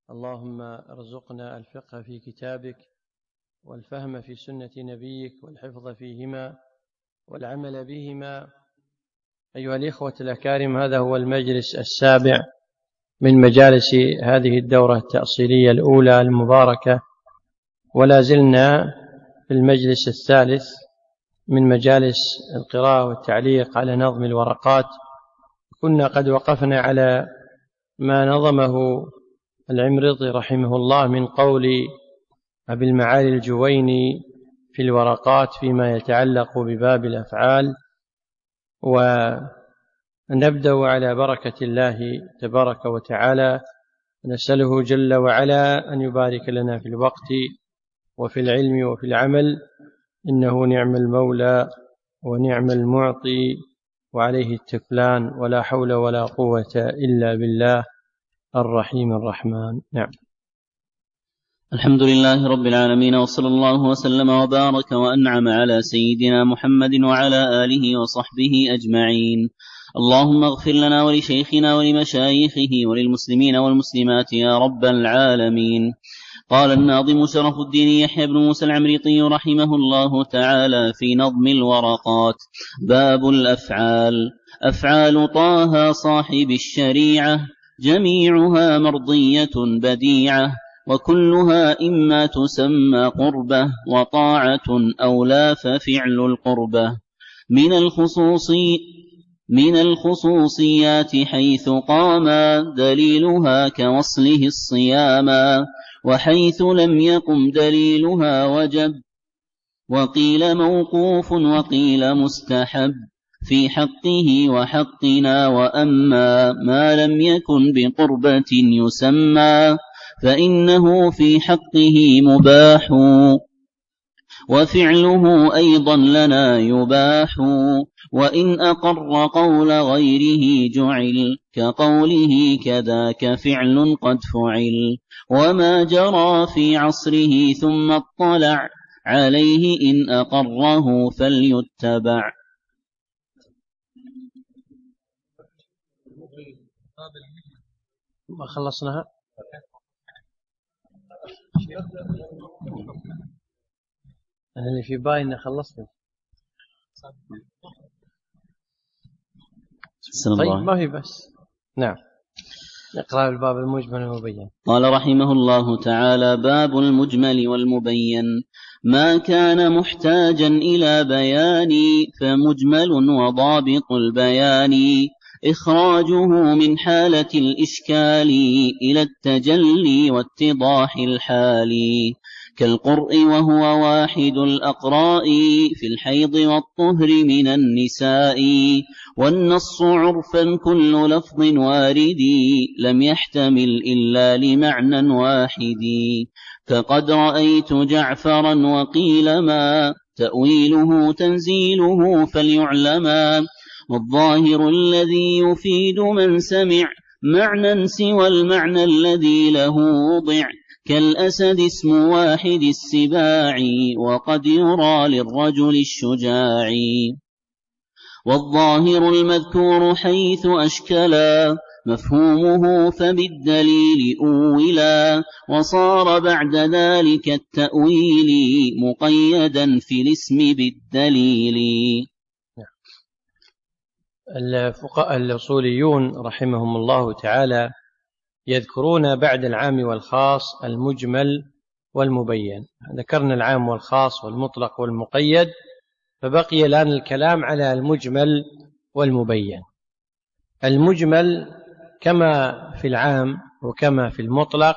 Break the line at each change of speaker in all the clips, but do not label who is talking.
اللهم ارزقنا الفقه في كتابك والفهم في سنة نبيك والحفظ فيهما والعمل بهما. أيها الإخوة الأكارم، هذا هو المجلس السابع من مجالس هذه الدورة التأصيلية الأولى المباركة، ولا زلنا في المجلس الثالث من مجالس القراءة والتعليق على نظم الورقات. كنا قد وقفنا على ما نظمه العمريطي رحمه الله من قول أبي المعالي الجويني في الورقات فيما يتعلق بباب الأفعال، ونبدأ على بركة الله تبارك وتعالى، نسأله جل وعلا أن يبارك لنا في الوقت وفي العلم وفي العمل، إنه نعم المولى ونعم المعطي وعليه التكلان، ولا حول ولا قوة إلا بالله الرحيم الرحمن. نعم.
الحمد لله رب العالمين، وصلى الله وسلم وبارك وأنعم على سيدنا محمد وعلى آله وصحبه أجمعين. اللهم اغفر لنا ولشيخنا ولمشايخه وللمسلمين والمسلمات يا رب العالمين. قال الناظم شرف الدين يحيى بن موسى العمريطي رحمه الله تعالى في نظم الورقات: باب الأفعال. أفعال طه صاحب الشريعة جميعها مرضية بديعة، وكلها إما تسمى قربة وطاعة أو لا ففعل القربة. من الخصوصيات حيث قاما دليلها كوصله الصياما، وحيث لم يقم دليلها وجب، وقيل موقوف وقيل مستحب في حقه وحقنا. وأما ما لم يكن بقربة يسمى فإنه في حقه مباح، وفعله أيضا لنا يباح. وإن أقر قول غيره جعل، كقوله كذاك فعل قد فعل. وما جرى في عصره ثم اطلع عليه إن أقره فليتبع.
ما خلصناها؟ أنا اللي في بالي إن خلصنا. طيب ما في بس. نعم، نقرأ الباب المجمل والمبين.
قال رحمه الله تعالى: باب المجمل والمبين. ما كان محتاجا إلى بيان فمجمل، وضابط البيان إخراجه من حالة الإشكال إلى التجلي واتضاح الحال، كالقرء وهو واحد الأقراء في الحيض والطهر من النساء. والنص عرفا كل لفظ وارد لم يحتمل إلا لمعنى واحد، فقد رأيت جعفرا وقيل ما تأويله تنزيله فليعلما. والظاهر الذي يفيد من سمع معنى سوى المعنى الذي له وضع، كالأسد اسم واحد السباع وقد يرى للرجل الشجاع. والظاهر المذكور حيث أشكلا مفهومه فبالدليل أولا، وصار بعد ذلك التأويل مقيدا في الاسم بالدليل.
الفقهاء الأصوليون رحمهم الله تعالى يذكرون بعد العام والخاص المجمل والمبين. ذكرنا العام والخاص والمطلق والمقيد، فبقي الآن الكلام على المجمل والمبين. المجمل كما في العام وكما في المطلق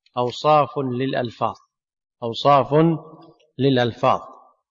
أوصاف للألفاظ،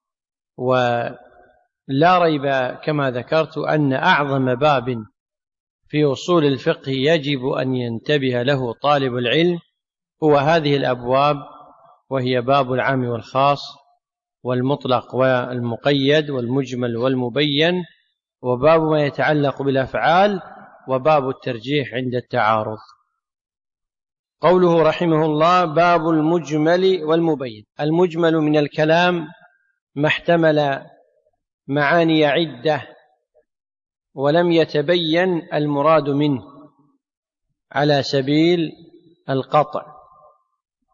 ولا ريب كما ذكرت أن أعظم باب في أصول الفقه يجب أن ينتبه له طالب العلم هو هذه الأبواب، وهي باب العام والخاص والمطلق والمقيد والمجمل والمبين، وباب ما يتعلق بالأفعال، وباب الترجيح عند التعارض. قوله رحمه الله: باب المجمل والمبين. المجمل من الكلام ما احتمل معاني عدة ولم يتبين المراد منه على سبيل القطع،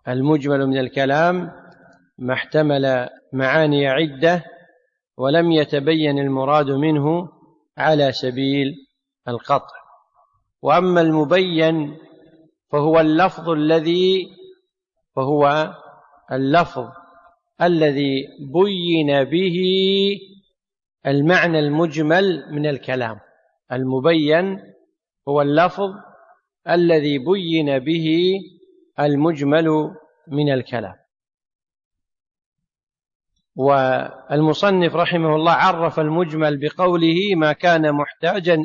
المجمل من الكلام ما احتمل معاني عدة ولم يتبين المراد منه على سبيل القطع. وأما المبين فهو اللفظ الذي بين به المعنى المجمل من الكلام. المبين هو اللفظ الذي بين به المجمل من الكلام. والمصنف رحمه الله عرف المجمل بقوله ما كان محتاجا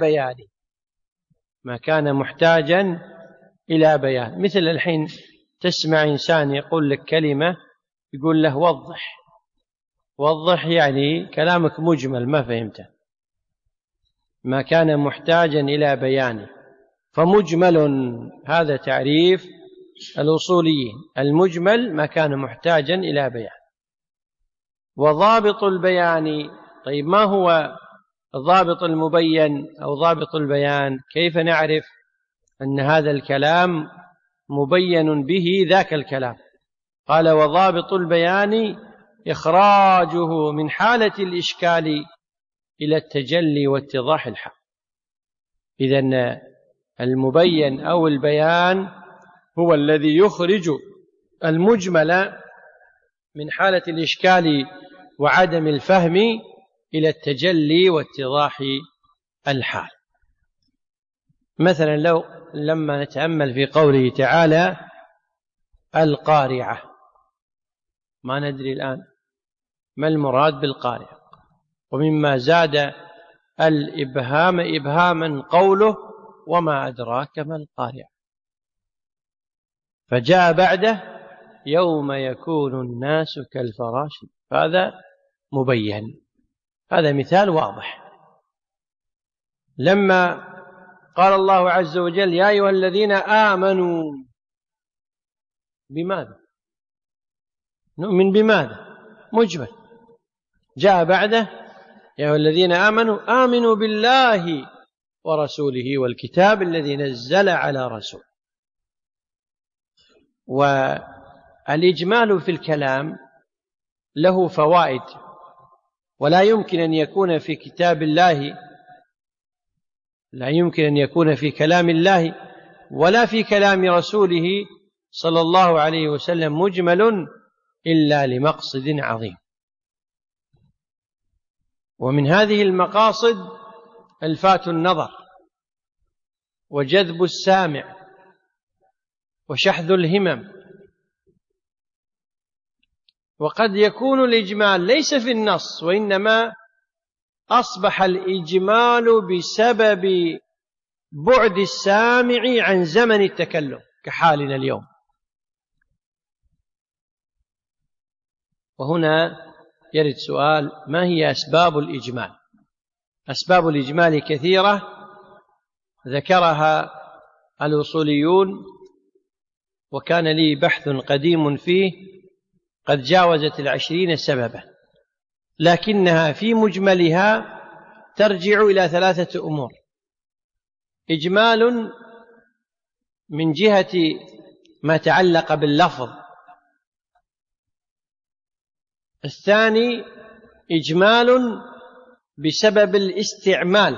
إلى بيان. مثل الحين تسمع إنسان يقول لك كلمة يقول له وضح، يعني كلامك مجمل ما فهمته. ما كان محتاجا إلى بيانه فمجمل، هذا تعريف الأصوليين. المجمل ما كان محتاجا إلى بيان. وضابط البيان، طيب ما هو ضابط المبين أو ضابط البيان؟ كيف نعرف أن هذا الكلام مبين به ذاك الكلام؟ قال وضابط البيان إخراجه من حالة الإشكال إلى التجلي واتضاح الحق. إذن المبين أو البيان هو الذي يخرج المجمل من حالة الإشكال وعدم الفهم إلى التجلي واتضاح الحال. مثلا لما نتأمل في قوله تعالى القارعة، ما ندري الآن ما المراد بالقارعة. ومما زاد الإبهام إبهاما قوله وما أدراك ما القارعة، فجاء بعده يوم يكون الناس كالفراش، هذا مبين، هذا مثال واضح. لما قال الله عز وجل يا أيها الذين آمنوا، بماذا نؤمن؟ بماذا؟ مجمل. جاء بعده يا أيها الذين آمنوا آمنوا بالله ورسوله والكتاب الذي نزل على رسوله. والإجمال في الكلام له فوائد، ولا يمكن أن يكون في كتاب الله، لا يمكن أن يكون في كلام الله ولا في كلام رسوله صلى الله عليه وسلم مجمل إلا لمقصد عظيم. ومن هذه المقاصد الفات النظر وجذب السامع وشحذ الهمم. وقد يكون الإجمال ليس في النص، وإنما أصبح الإجمال بسبب بعد السامع عن زمن التكلم كحالنا اليوم. وهنا يرد سؤال: ما هي أسباب الإجمال؟ أسباب الإجمال كثيرة ذكرها الأصوليون، وكان لي بحث قديم فيه قد جاوزت 20 سببا، لكنها في مجملها ترجع إلى 3 أمور: إجمال من جهة ما تعلق باللفظ، الثاني إجمال بسبب الاستعمال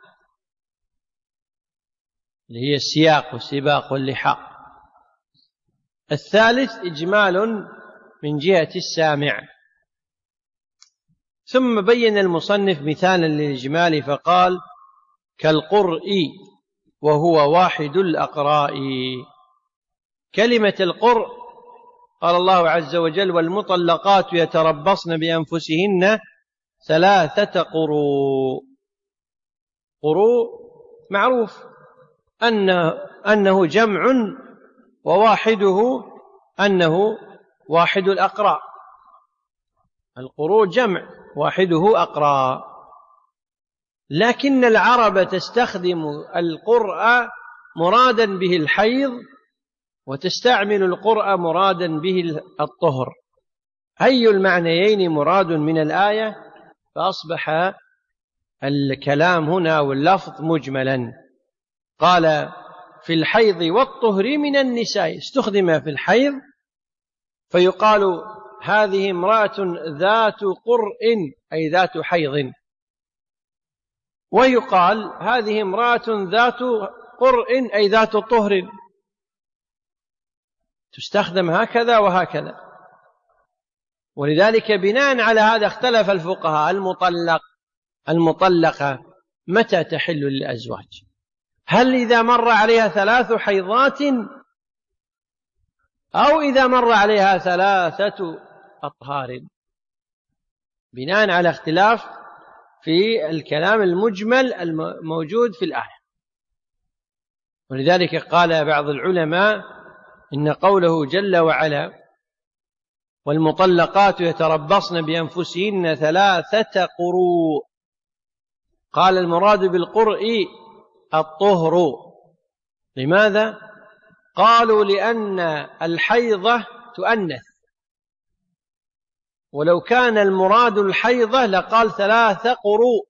اللي هي السياق والسباق واللحاق، الثالث إجمال من جهة السامع. ثم بين المصنف مثالا للإجمال فقال: كالقرء وهو واحد الأقراء. كلمة القرء قال الله عز وجل: والمطلقات يتربصن بأنفسهن 3 قروء. قروء معروف أنه جمع، وواحده أنه واحد الأقراء. القروء جمع، واحده أقراء. لكن العرب تستخدم القرء مرادا به الحيض، وتستعمل القرء مرادا به الطهر. أي المعنيين مراد من الآية؟ فأصبح الكلام هنا واللفظ مجملا. قال: في الحيض والطهر من النساء، استخدم في الحيض فيقال هذه امرأة ذات قرء أي ذات حيض، ويقال هذه امرأة ذات قرء أي ذات طهر، تستخدم هكذا وهكذا. ولذلك بناء على هذا اختلف الفقهاء المطلقة متى تحل للأزواج، هل إذا مر عليها 3 حيضات أو إذا مر عليها 3 أطهار، بناء على اختلاف في الكلام المجمل الموجود في الآية. ولذلك قال بعض العلماء إن قوله جل وعلا والمطلقات يتربصن بأنفسهن 3 قروء، قال المراد بالقرء الطهر. لماذا؟ قالوا لأن الحيضة تؤنث، ولو كان المراد الحيضة لقال 3 قروء،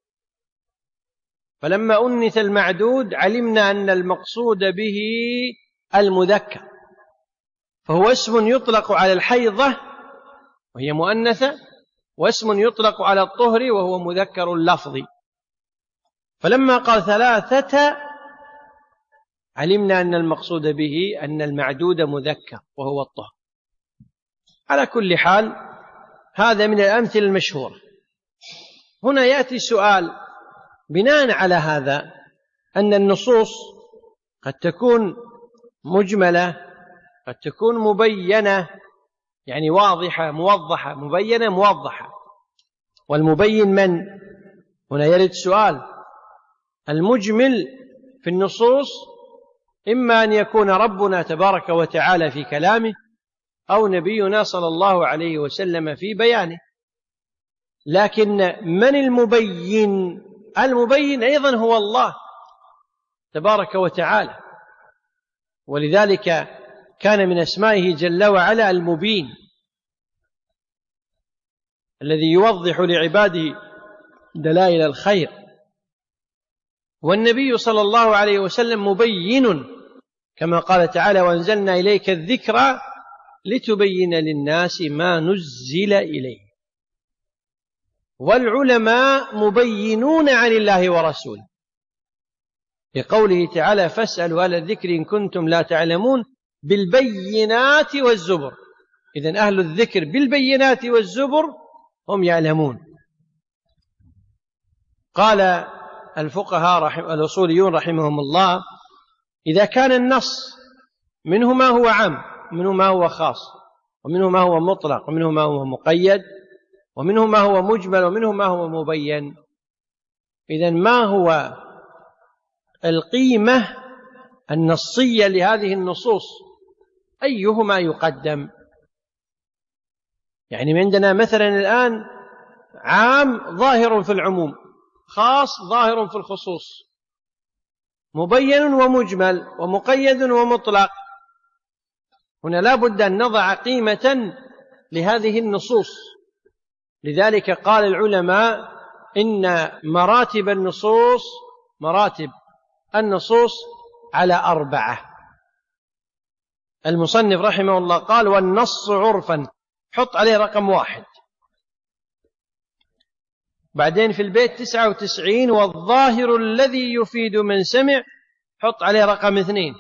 فلما أنث المعدود علمنا أن المقصود به المذكر، فهو اسم يطلق على الحيضة وهي مؤنثة، واسم يطلق على الطهر وهو مذكر اللفظ. فلما قال 3 علمنا أن المقصود به أن المعدود مذكر وهو الطهر. على كل حال هذا من الأمثلة المشهورة. هنا يأتي سؤال بناء على هذا، أن النصوص قد تكون مجملة، قد تكون مبينة، يعني واضحة موضحة، مبينة موضحة. والمبين من؟ هنا يرد سؤال. المجمل في النصوص إما أن يكون ربنا تبارك وتعالى في كلامه أو نبينا صلى الله عليه وسلم في بيانه. لكن من المبين؟ المبين أيضا هو الله تبارك وتعالى، ولذلك كان من أسمائه جل وعلا المبين، الذي يوضح لعباده دلائل الخير. والنبي صلى الله عليه وسلم مبين، كما قال تعالى وأنزلنا إليك الذكر لتبين للناس ما نزل إليه. والعلماء مبينون عن الله ورسوله، لقوله تعالى فاسألوا أهل الذكر إن كنتم لا تعلمون بالبينات والزبر. إذن أهل الذكر بالبينات والزبر هم يعلمون. قال الفقهاء الأصوليون رحمهم الله إذا كان النص منه ما هو عام، ومنه ما هو خاص، ومنه ما هو مطلق، ومنه ما هو مقيد، ومنه ما هو مجمل، ومنه ما هو مبين، إذن ما هو القيمة النصية لهذه النصوص؟ أيهما يقدم؟ يعني عندنا مثلا الآن عام ظاهر في العموم، خاص ظاهر في الخصوص، مبين ومجمل، ومقيد ومطلق. هنا لا بد أن نضع قيمة لهذه النصوص. لذلك قال العلماء إن مراتب النصوص على 4. المصنف رحمه الله قال والنص عرفا، حط عليه رقم 1. بعدين في البيت 99 والظاهر الذي يفيد من سمع، حط عليه رقم 2.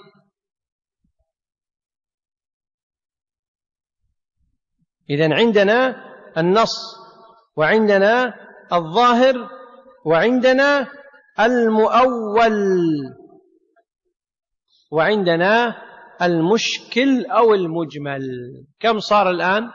إذن عندنا النص، وعندنا الظاهر، وعندنا المؤول، وعندنا المشكل أو المجمل. كم صار الآن؟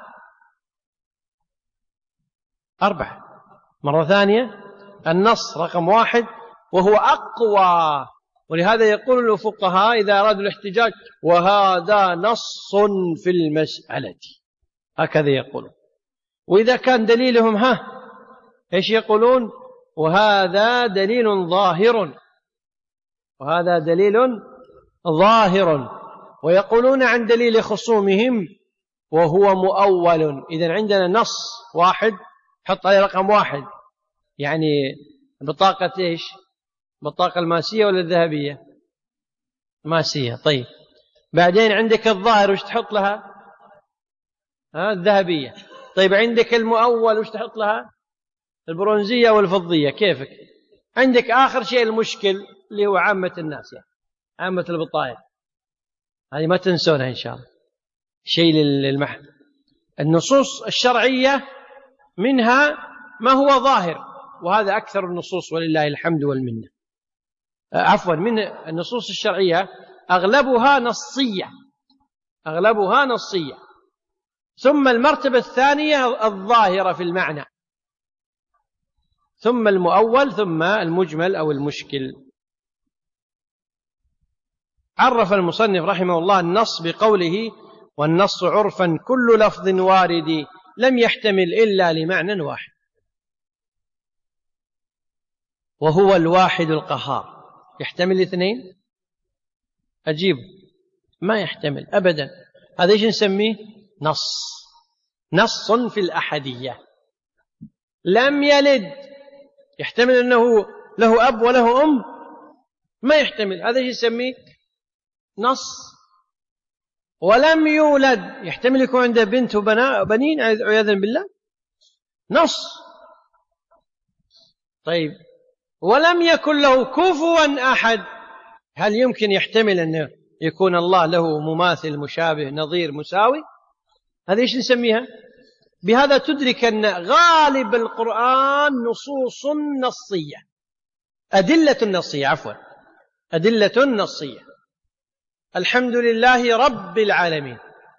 4. مرة ثانية، النص رقم 1 وهو أقوى، ولهذا يقول الفقهاء إذا أرادوا الاحتجاج وهذا نص في المسألة، هكذا يقولون. وإذا كان دليلهم إيش يقولون؟ وهذا دليل ظاهر، وهذا دليل ظاهر. ويقولون عن دليل خصومهم وهو مؤول. إذن عندنا نص 1 حط عليه رقم 1، يعني بطاقة إيش؟ بطاقة الماسية ولا الذهبية؟ ماسية. طيب بعدين عندك الظاهر وش تحط لها؟ الذهبية. طيب عندك المؤول وش تحط لها؟ البرونزية والفضية. كيفك؟ عندك آخر شيء المشكل اللي هو عامة الناس، يعني عامة البطايق، هذه ما تنسونها إن شاء الله. شيء للمحن. النصوص الشرعية منها ما هو ظاهر، وهذا أكثر النصوص ولله الحمد والمنة. عفوا، من النصوص الشرعية أغلبها نصية، أغلبها نصية. ثم المرتبة الثانية الظاهرة في المعنى، ثم المؤول، ثم المجمل أو المشكل. عرف المصنف رحمه الله النص بقوله: والنص عرفا كل لفظ وارد لم يحتمل إلا لمعنى واحد، وهو الواحد القهار. يحتمل اثنين؟ أجيب، ما يحتمل أبدا. هذا إيش نسميه؟ نص في الأحدية. لم يلد، يحتمل أنه له أب وله أم؟ ما يحتمل، هذا إيش نسميه؟ نص. ولم يولد، يحتمل يكون عنده بنت وبنين عياذا بالله؟ نص. طيب، ولم يكن له كفوا أحد، هل يمكن يحتمل أن يكون الله له مماثل مشابه نظير مساوي؟ هذا إيش نسميها؟ بهذا تدرك أن غالب القرآن نصوص نصية، أدلة نصية، عفوا، أدلة نصية. الحمد لله رب العالمين،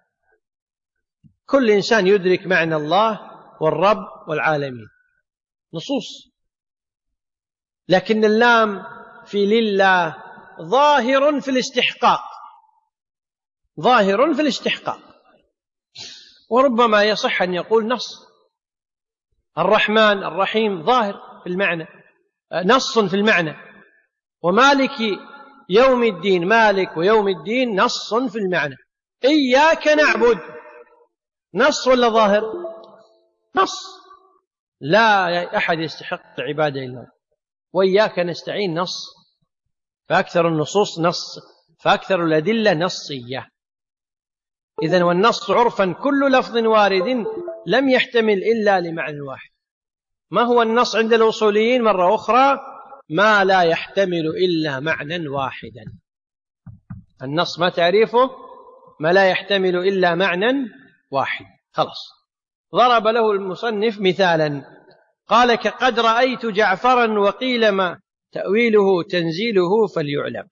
كل إنسان يدرك معنى الله والرب والعالمين، نصوص. لكن اللام في لله ظاهر في الاستحقاق، ظاهر في الاستحقاق، وربما يصح أن يقول نص. الرحمن الرحيم ظاهر في المعنى، نص في المعنى. ومالك يوم الدين، مالك ويوم الدين نص في المعنى. إياك نعبد، نص ولا ظاهر؟ نص، لا أحد يستحق عبادة إلا الله. وإياك نستعين نص. فأكثر النصوص نص، فأكثر الأدلة نصية. إذن والنص عرفا كل لفظ وارد لم يحتمل إلا لمعنى واحد. ما هو النص عند الأصوليين مرة أخرى؟ ما لا يحتمل إلا معنى واحدا. النص ما تعريفه؟ ما لا يحتمل إلا معنى واحد. خلاص. ضرب له المصنف مثالا، قال: كقد رأيت جعفرا وقيل ما تأويله تنزيله فليعلم.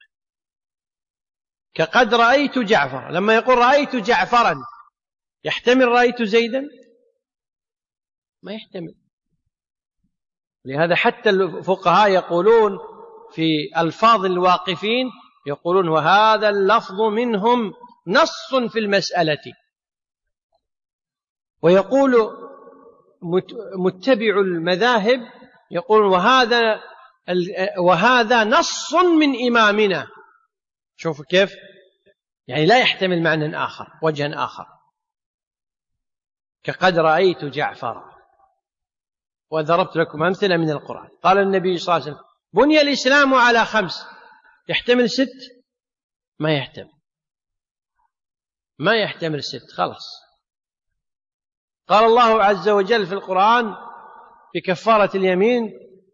كقد رأيت جعفر، لما يقول رأيت جعفرا يحتمل رأيت زيدا؟ ما يحتمل. لهذا حتى الفقهاء يقولون في ألفاظ الواقفين، يقولون: وهذا اللفظ منهم نص في المسألة. ويقول متبع المذاهب، يقول: وهذا نص من إمامنا. شوفوا كيف، يعني لا يحتمل معنى آخر، وجها آخر. كقد رأيت جعفر. وضربت لكم أمثلة من القرآن. قال النبي صلى الله عليه وسلم: بني الإسلام على 5، يحتمل 6؟ ما يحتمل، ما يحتمل 6. خلاص. قال الله عز وجل في القرآن في كفارة اليمين: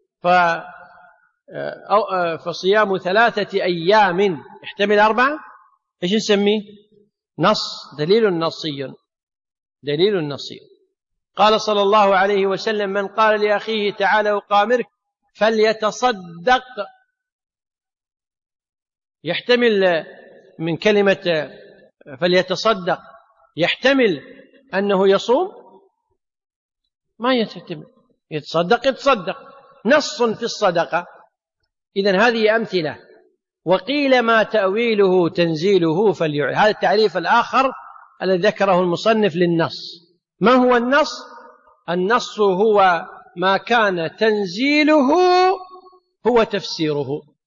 فصيام 3 أيام، يحتمل 4؟ إيش نسميه؟ نص، دليل نصي، دليل نصي. قال صلى الله عليه وسلم: من قال لأخيه تعال أقامرك فليتصدق، يحتمل من كلمة فليتصدق يحتمل أنه يصوم؟ ما يحتمل. يتصدق، نص في الصدقة. إذن هذه أمثلة. وقيل ما تأويله تنزيله فليعلم. هذا التعريف الآخر الذي ذكره المصنف للنص. ما هو النص؟ النص هو ما كان تنزيله هو تفسيره،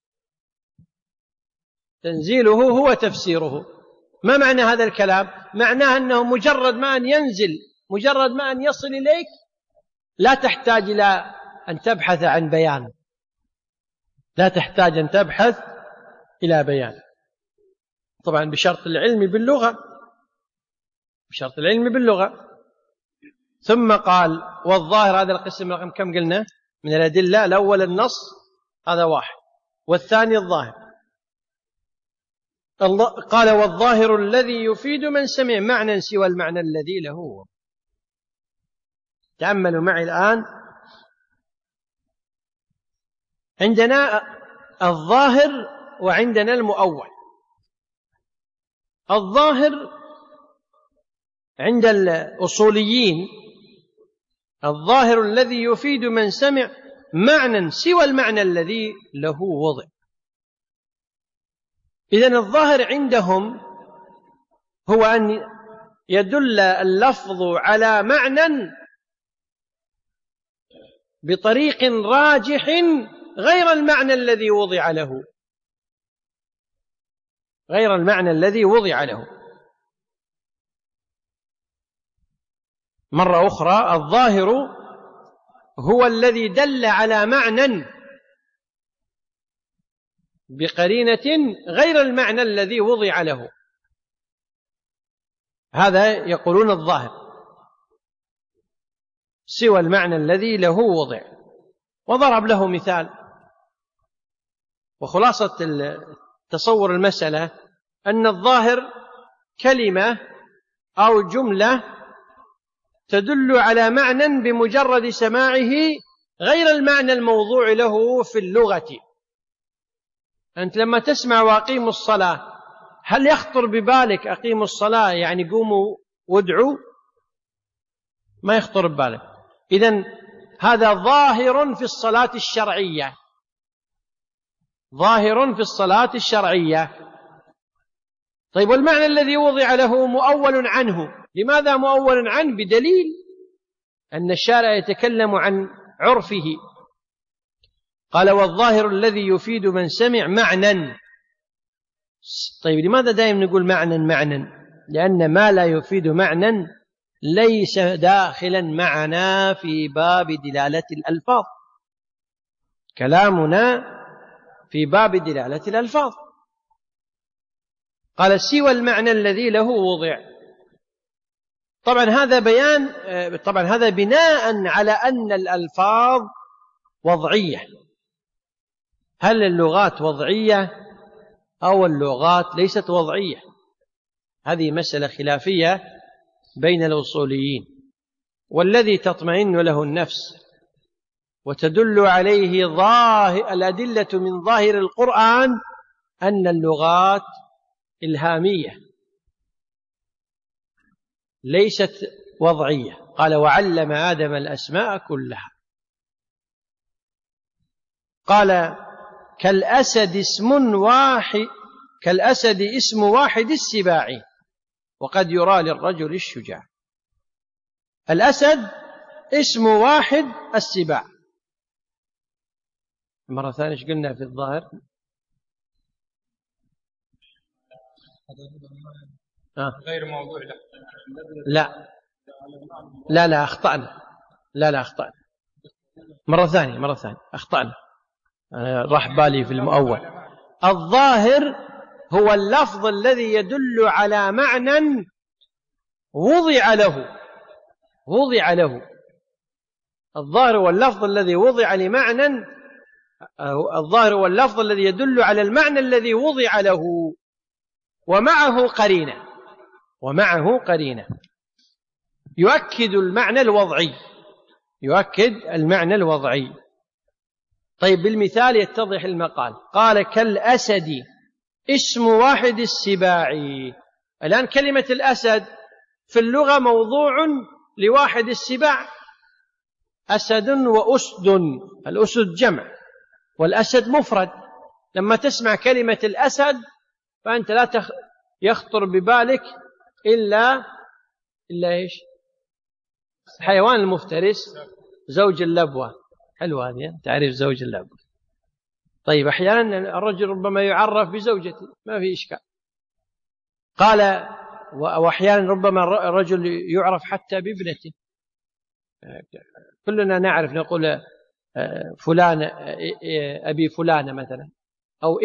تنزيله هو تفسيره. ما معنى هذا الكلام؟ معناه أنه مجرد ما أن ينزل، مجرد ما أن يصل إليك، لا تحتاج إلى أن تبحث عن بيان، لا تحتاج أن تبحث إلى بيان، طبعا بشرط العلم باللغة، بشرط العلم باللغة. ثم قال والظاهر، هذا القسم رقم كم قلنا من الأدلة؟ الأول النص، هذا واحد، والثاني الظاهر. قال والظاهر الذي يفيد من سمع معنى سوى المعنى الذي له. تأملوا معي الآن، عندنا الظاهر وعندنا المؤول. الظاهر عند الأصوليين الظاهر الذي يفيد من سمع معنى سوى المعنى الذي له وضع. إذن الظاهر عندهم هو أن يدل اللفظ على معنى بطريق راجح غير المعنى الذي وضع له، غير المعنى الذي وضع له. مرة أخرى، الظاهر هو الذي دل على معنى بقرينة غير المعنى الذي وضع له، هذا يقولون الظاهر سوى المعنى الذي له وضع. وضرب له مثال. وخلاصة تصور المسألة أن الظاهر كلمة أو جملة تدل على معنى بمجرد سماعه غير المعنى الموضوع له في اللغة. أنت لما تسمع وأقيموا الصلاة، هل يخطر ببالك أقيموا الصلاة يعني قوموا وادعوا؟ ما يخطر ببالك. إذن هذا ظاهر في الصلاة الشرعية، ظاهر في الصلاة الشرعية. طيب والمعنى الذي وضع له مؤول عنه. لماذا مؤول عنه؟ بدليل أن الشارع يتكلم عن عرفه. قال والظاهر الذي يفيد من سمع معنى. طيب لماذا دائما نقول معنى؟ لأن ما لا يفيد معنى ليس داخلا معنا في باب دلالة الألفاظ. كلامنا في باب دلالة الألفاظ. قال سوى المعنى الذي له وضع. طبعا هذا بيان، طبعا هذا بناء على أن الألفاظ وضعية. هل اللغات وضعية أو اللغات ليست وضعية؟ هذه مسألة خلافية بين الأصوليين. والذي تطمئن له النفس وتدل عليه الأدلة من ظاهر القرآن أن اللغات إلهامية ليست وضعية. قال وعلم آدم الأسماء كلها. قال كالأسد اسم واحد السباع وقد يرى للرجل الشجاع. الأسد اسم واحد السباع. مرة ثانية ايش قلنا في الظاهر؟
غير موضوع
لا أخطأنا. لا أخطأنا. مرة ثانية أخطأنا، راح بالي في المؤول. الظاهر هو اللفظ الذي يدل على معنى وضع له. الظاهر هو اللفظ الذي وضع لمعنى، الظاهر هو اللفظ الذي يدل على المعنى الذي وضع له ومعه قرينة يؤكد المعنى الوضعي. طيب بالمثال يتضح المقال. قال كالأسد اسم واحد السباع. الآن كلمة الأسد في اللغة موضوع لواحد السباع، أسد وأسد. الأسد جمع والأسد مفرد. لما تسمع كلمة الأسد فأنت لا يخطر ببالك إلا إيش؟ الحيوان المفترس، زوج اللبوة. حلوة هذه، تعرف زوج اللبوة. طيب أحيانا الرجل ربما يعرف بزوجته، ما في إشكال. قال وأحيانا ربما الرجل يعرف حتى بابنته. كلنا نعرف، نقول فلان أبي فلانة مثلا، أو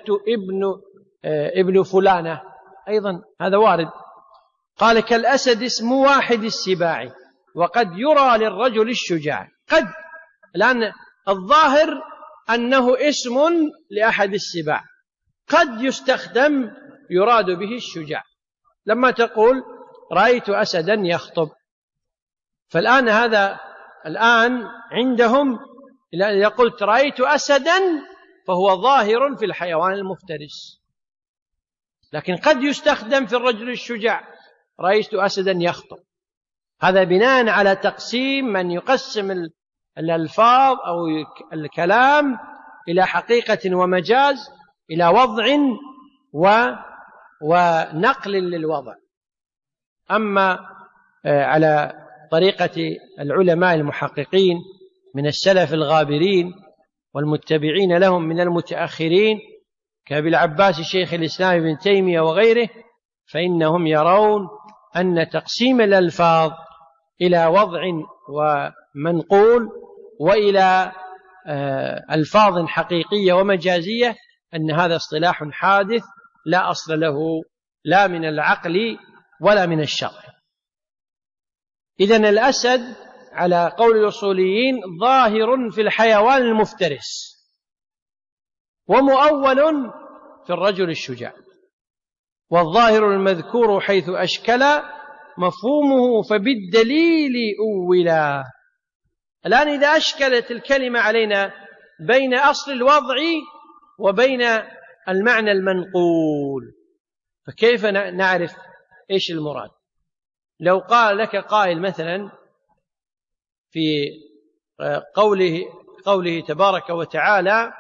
ابن فلانة أيضا، هذا وارد. قال كالأسد اسم واحد السباع وقد يرى للرجل الشجاع. قد، لأن الظاهر أنه اسم لأحد السباع، قد يستخدم يراد به الشجاع. لما تقول رأيت أسدا يخطب، فالآن هذا الآن عندهم إذا قلت رأيت أسدا فهو ظاهر في الحيوان المفترس، لكن قد يستخدم في الرجل الشجاع، رأيت أسدا يخطب. هذا بناء على تقسيم من يقسم الألفاظ أو الكلام إلى حقيقة ومجاز، إلى وضع ونقل للوضع. أما على طريقة العلماء المحققين من السلف الغابرين والمتبعين لهم من المتأخرين كأبي العباس شيخ الإسلام ابن تيمية وغيره، فإنهم يرون أن تقسيم الألفاظ إلى وضع ومنقول وإلى ألفاظ حقيقية ومجازية أن هذا اصطلاح حادث لا أصل له لا من العقل ولا من الشرع. إذن الأسد على قول الأصوليين ظاهر في الحيوان المفترس ومؤول في الرجل الشجاع، والظاهر المذكور حيث أشكل مفهومه فبالدليل أولا. الآن إذا أشكلت الكلمة علينا بين أصل الوضع وبين المعنى المنقول، فكيف نعرف إيش المراد؟ لو قال لك قائل مثلا في قوله تبارك وتعالى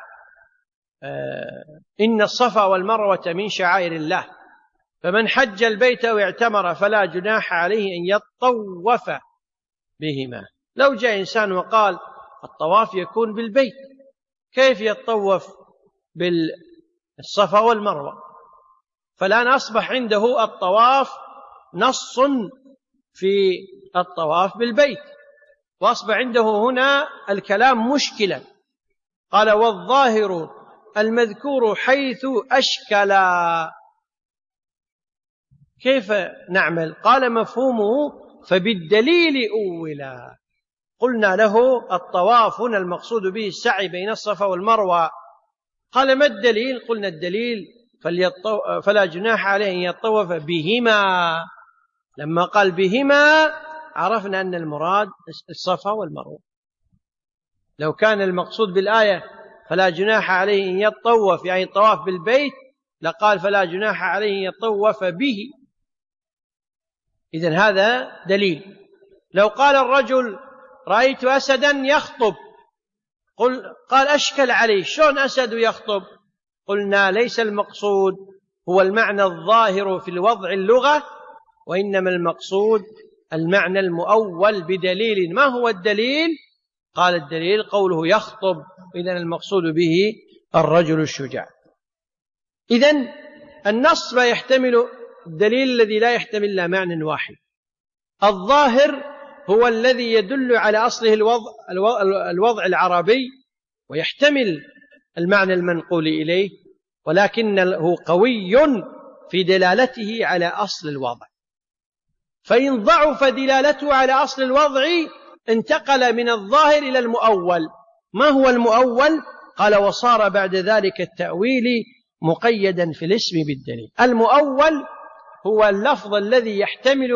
إن الصفا والمروة من شعائر الله فمن حج البيت واعتمر فلا جناح عليه أن يطوف بهما. لو جاء إنسان وقال الطواف يكون بالبيت، كيف يطوف بالصفا والمروة؟ فالآن أصبح عنده الطواف نص في الطواف بالبيت، وأصبح عنده هنا الكلام مشكلا. قال والظاهر المذكور حيث أشكل، كيف نعمل؟ قال مفهومه فبالدليل أولا. قلنا له الطواف هنا المقصود به السعي بين الصفا والمروة. قال ما الدليل؟ قلنا الدليل فلا جناح عليه أن يطوف بهما. لما قال بهما عرفنا أن المراد الصفا والمروة. لو كان المقصود بالآية فلا جناح عليه أن يطوف يعني الطواف بالبيت لقال فلا جناح عليه أن يطوف به. إذن هذا دليل. لو قال الرجل رأيت أسدا يخطب، قال أشكل عليه شلون أسد يخطب؟ قلنا ليس المقصود هو المعنى الظاهر في الوضع اللغة، وإنما المقصود المعنى المؤول بدليل. ما هو الدليل؟ قال الدليل قوله يخطب، إذن المقصود به الرجل الشجاع. إذن النص ما يحتمل الدليل الذي لا يحتمل إلا معنى واحد. الظاهر هو الذي يدل على أصله الوضع العربي ويحتمل المعنى المنقول إليه، ولكنه قوي في دلالته على أصل الوضع. فإن ضعف دلالته على أصل الوضع انتقل من الظاهر إلى المؤول. ما هو المؤول؟ قال وصار بعد ذلك التأويل مقيدا في الاسم بالدليل. المؤول هو اللفظ الذي يحتمل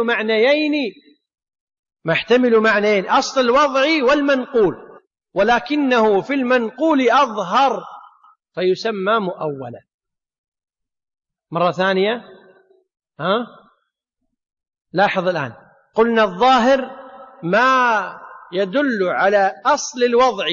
معنيين أصل الوضع والمنقول، ولكنه في المنقول أظهر فيسمى مؤولا. مرة ثانية لاحظ الآن قلنا الظاهر ما يدل على أصل الوضع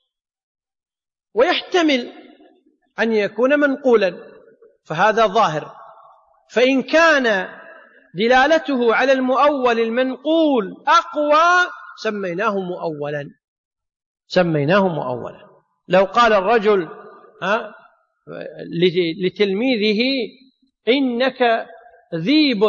ويحتمل أن يكون منقولا، فهذا ظاهر. فإن كان دلالته على المؤول المنقول أقوى سميناه مؤولا. لو قال الرجل لتلميذه إنك ذيب،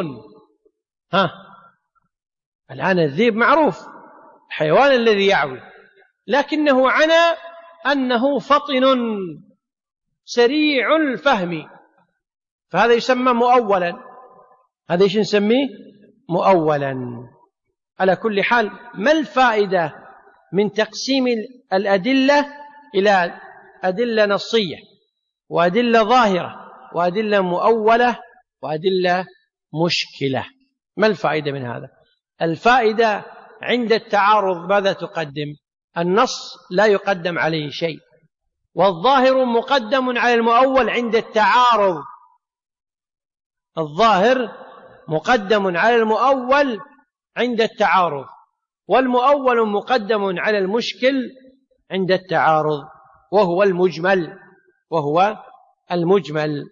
الآن الذيب معروف الحيوان الذي يعوي، لكنه عنى أنه فطن سريع الفهم، فهذا يسمى مؤولا. هذا ايش نسميه؟ مؤولا. على كل حال، ما الفائدة من تقسيم الأدلة إلى أدلة نصية وأدلة ظاهرة وأدلة مؤولة وأدلة مشكلة؟ ما الفائدة من هذا؟ الفائدة عند التعارض ماذا تقدم؟ النص لا يقدم عليه شيء، والظاهر مقدم على المؤول عند التعارض. الظاهر مقدم على المؤول عند التعارض، والمؤول مقدم على المشكل عند التعارض، وهو المجمل.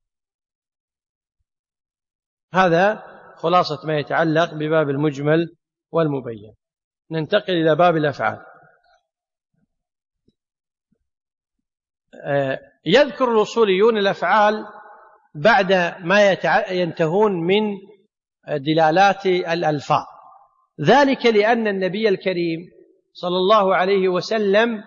هذا خلاصة ما يتعلق بباب المجمل والمبين. ننتقل إلى باب الأفعال. يذكر الأصوليون الأفعال بعد ما ينتهون من دلالات الألفاظ، ذلك لأن النبي الكريم صلى الله عليه وسلم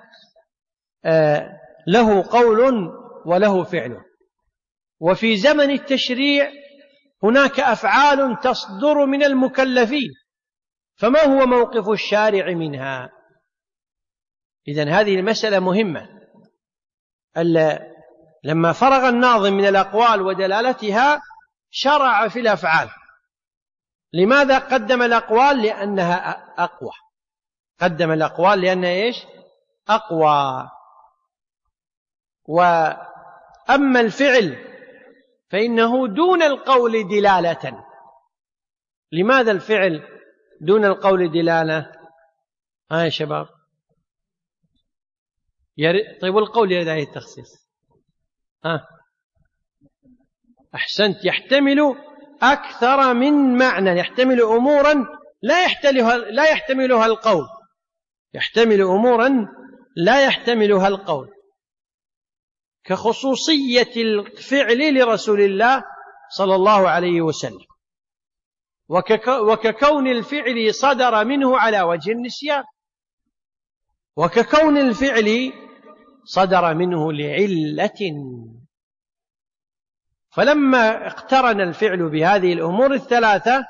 له قول وله فعل، وفي زمن التشريع هناك أفعال تصدر من المكلفين، فما هو موقف الشارع منها؟ إذن هذه المسألة مهمة. لما فرغ الناظم من الأقوال ودلالتها شرع في الأفعال. لماذا قدم الأقوال؟ لأنها أقوى. قدم الأقوال لأنها إيش؟ أقوى. وأما الفعل فإنه دون القول دلالة. لماذا الفعل دون القول دلالة؟ يا شباب، طيب القول يرد عليه التخصيص. أحسنت. يحتمل أكثر من معنى، يحتمل أمورا لا يحتملها القول، يحتمل أمورا لا يحتملها القول، كخصوصية الفعل لرسول الله صلى الله عليه وسلم، وككون الفعل صدر منه على وجه النسيان، وككون الفعل صدر منه لعلة. فلما اقترن الفعل بهذه الأمور الثلاثة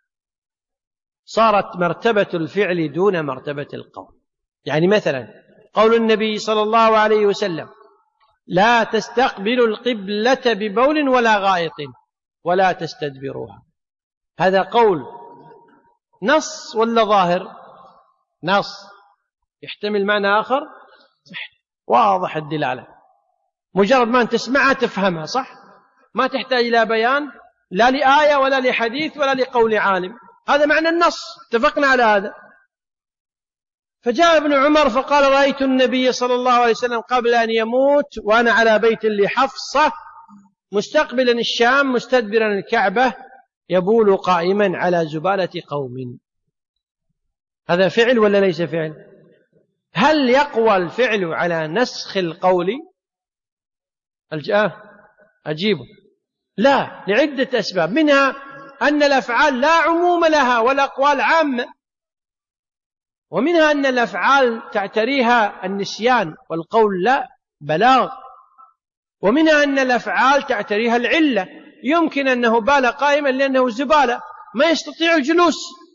صارت مرتبة الفعل دون مرتبة القول. يعني مثلا قول النبي صلى الله عليه وسلم: لا تستقبلوا القبلة ببول ولا غائط ولا تستدبروها، هذا قول نص ولا ظاهر؟ نص. يحتمل معنى آخر؟ واضح الدلالة، مجرد ما أن تسمعها تفهمها، صح؟ ما تحتاج إلى بيان لا لآية ولا لحديث ولا لقول عالم. هذا معنى النص، اتفقنا على هذا. فجاء ابن عمر فقال: رأيت النبي صلى الله عليه وسلم قبل أن يموت وأنا على بيت لحفصة مستقبلا الشام مستدبرا الكعبة يبول قائما على زبالة قوم. هذا فعل ولا ليس فعل؟ هل يقوى الفعل على نسخ القول؟ أجيبه: لا، لعدة أسباب، منها أن الأفعال لا عموم لها والأقوال عامة، ومنها أن الأفعال تعتريها النسيان والقول لا، بلاغ، ومنها أن الأفعال تعتريها العلة، يمكن أنه بال قائما لأنه زبالة ما يستطيع الجلوس،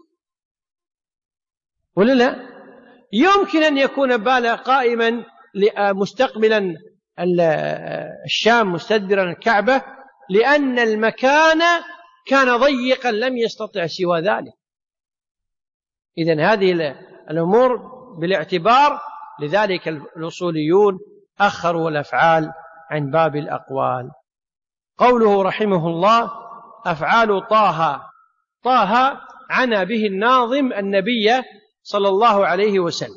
ولا لا؟ يمكن أن يكون بال قائما مستقبلا الشام مستدبرا الكعبة لأن المكان كان ضيقا لم يستطع سوى ذلك. إذن هذه الأمور بالاعتبار، لذلك الأصوليون أخروا الأفعال عن باب الأقوال. قوله رحمه الله: أفعال طه عنى به الناظم النبي صلى الله عليه وسلم.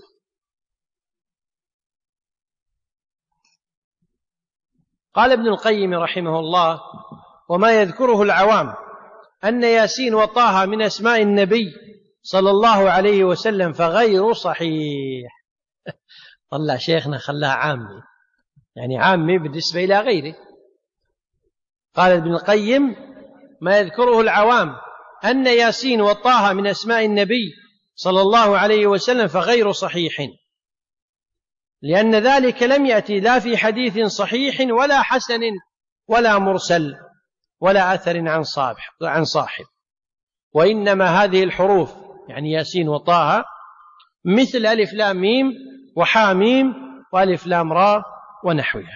قال ابن القيم رحمه الله: وما يذكره العوام أن ياسين وطه من أسماء النبي صلى الله عليه وسلم فغير صحيح. طلع شيخنا خلاها عامي، يعني عامي بالنسبة إلى غيره. قال ابن القيم: ما يذكره العوام أن ياسين وطه من أسماء النبي صلى الله عليه وسلم فغير صحيح، لأن ذلك لم يأتي لا في حديث صحيح ولا حسن ولا مرسل ولا أثر عن صاحب، وإنما هذه الحروف يعني ياسين وطه، مثل ألف لام ميم وحاميم وألف لام را ونحوها.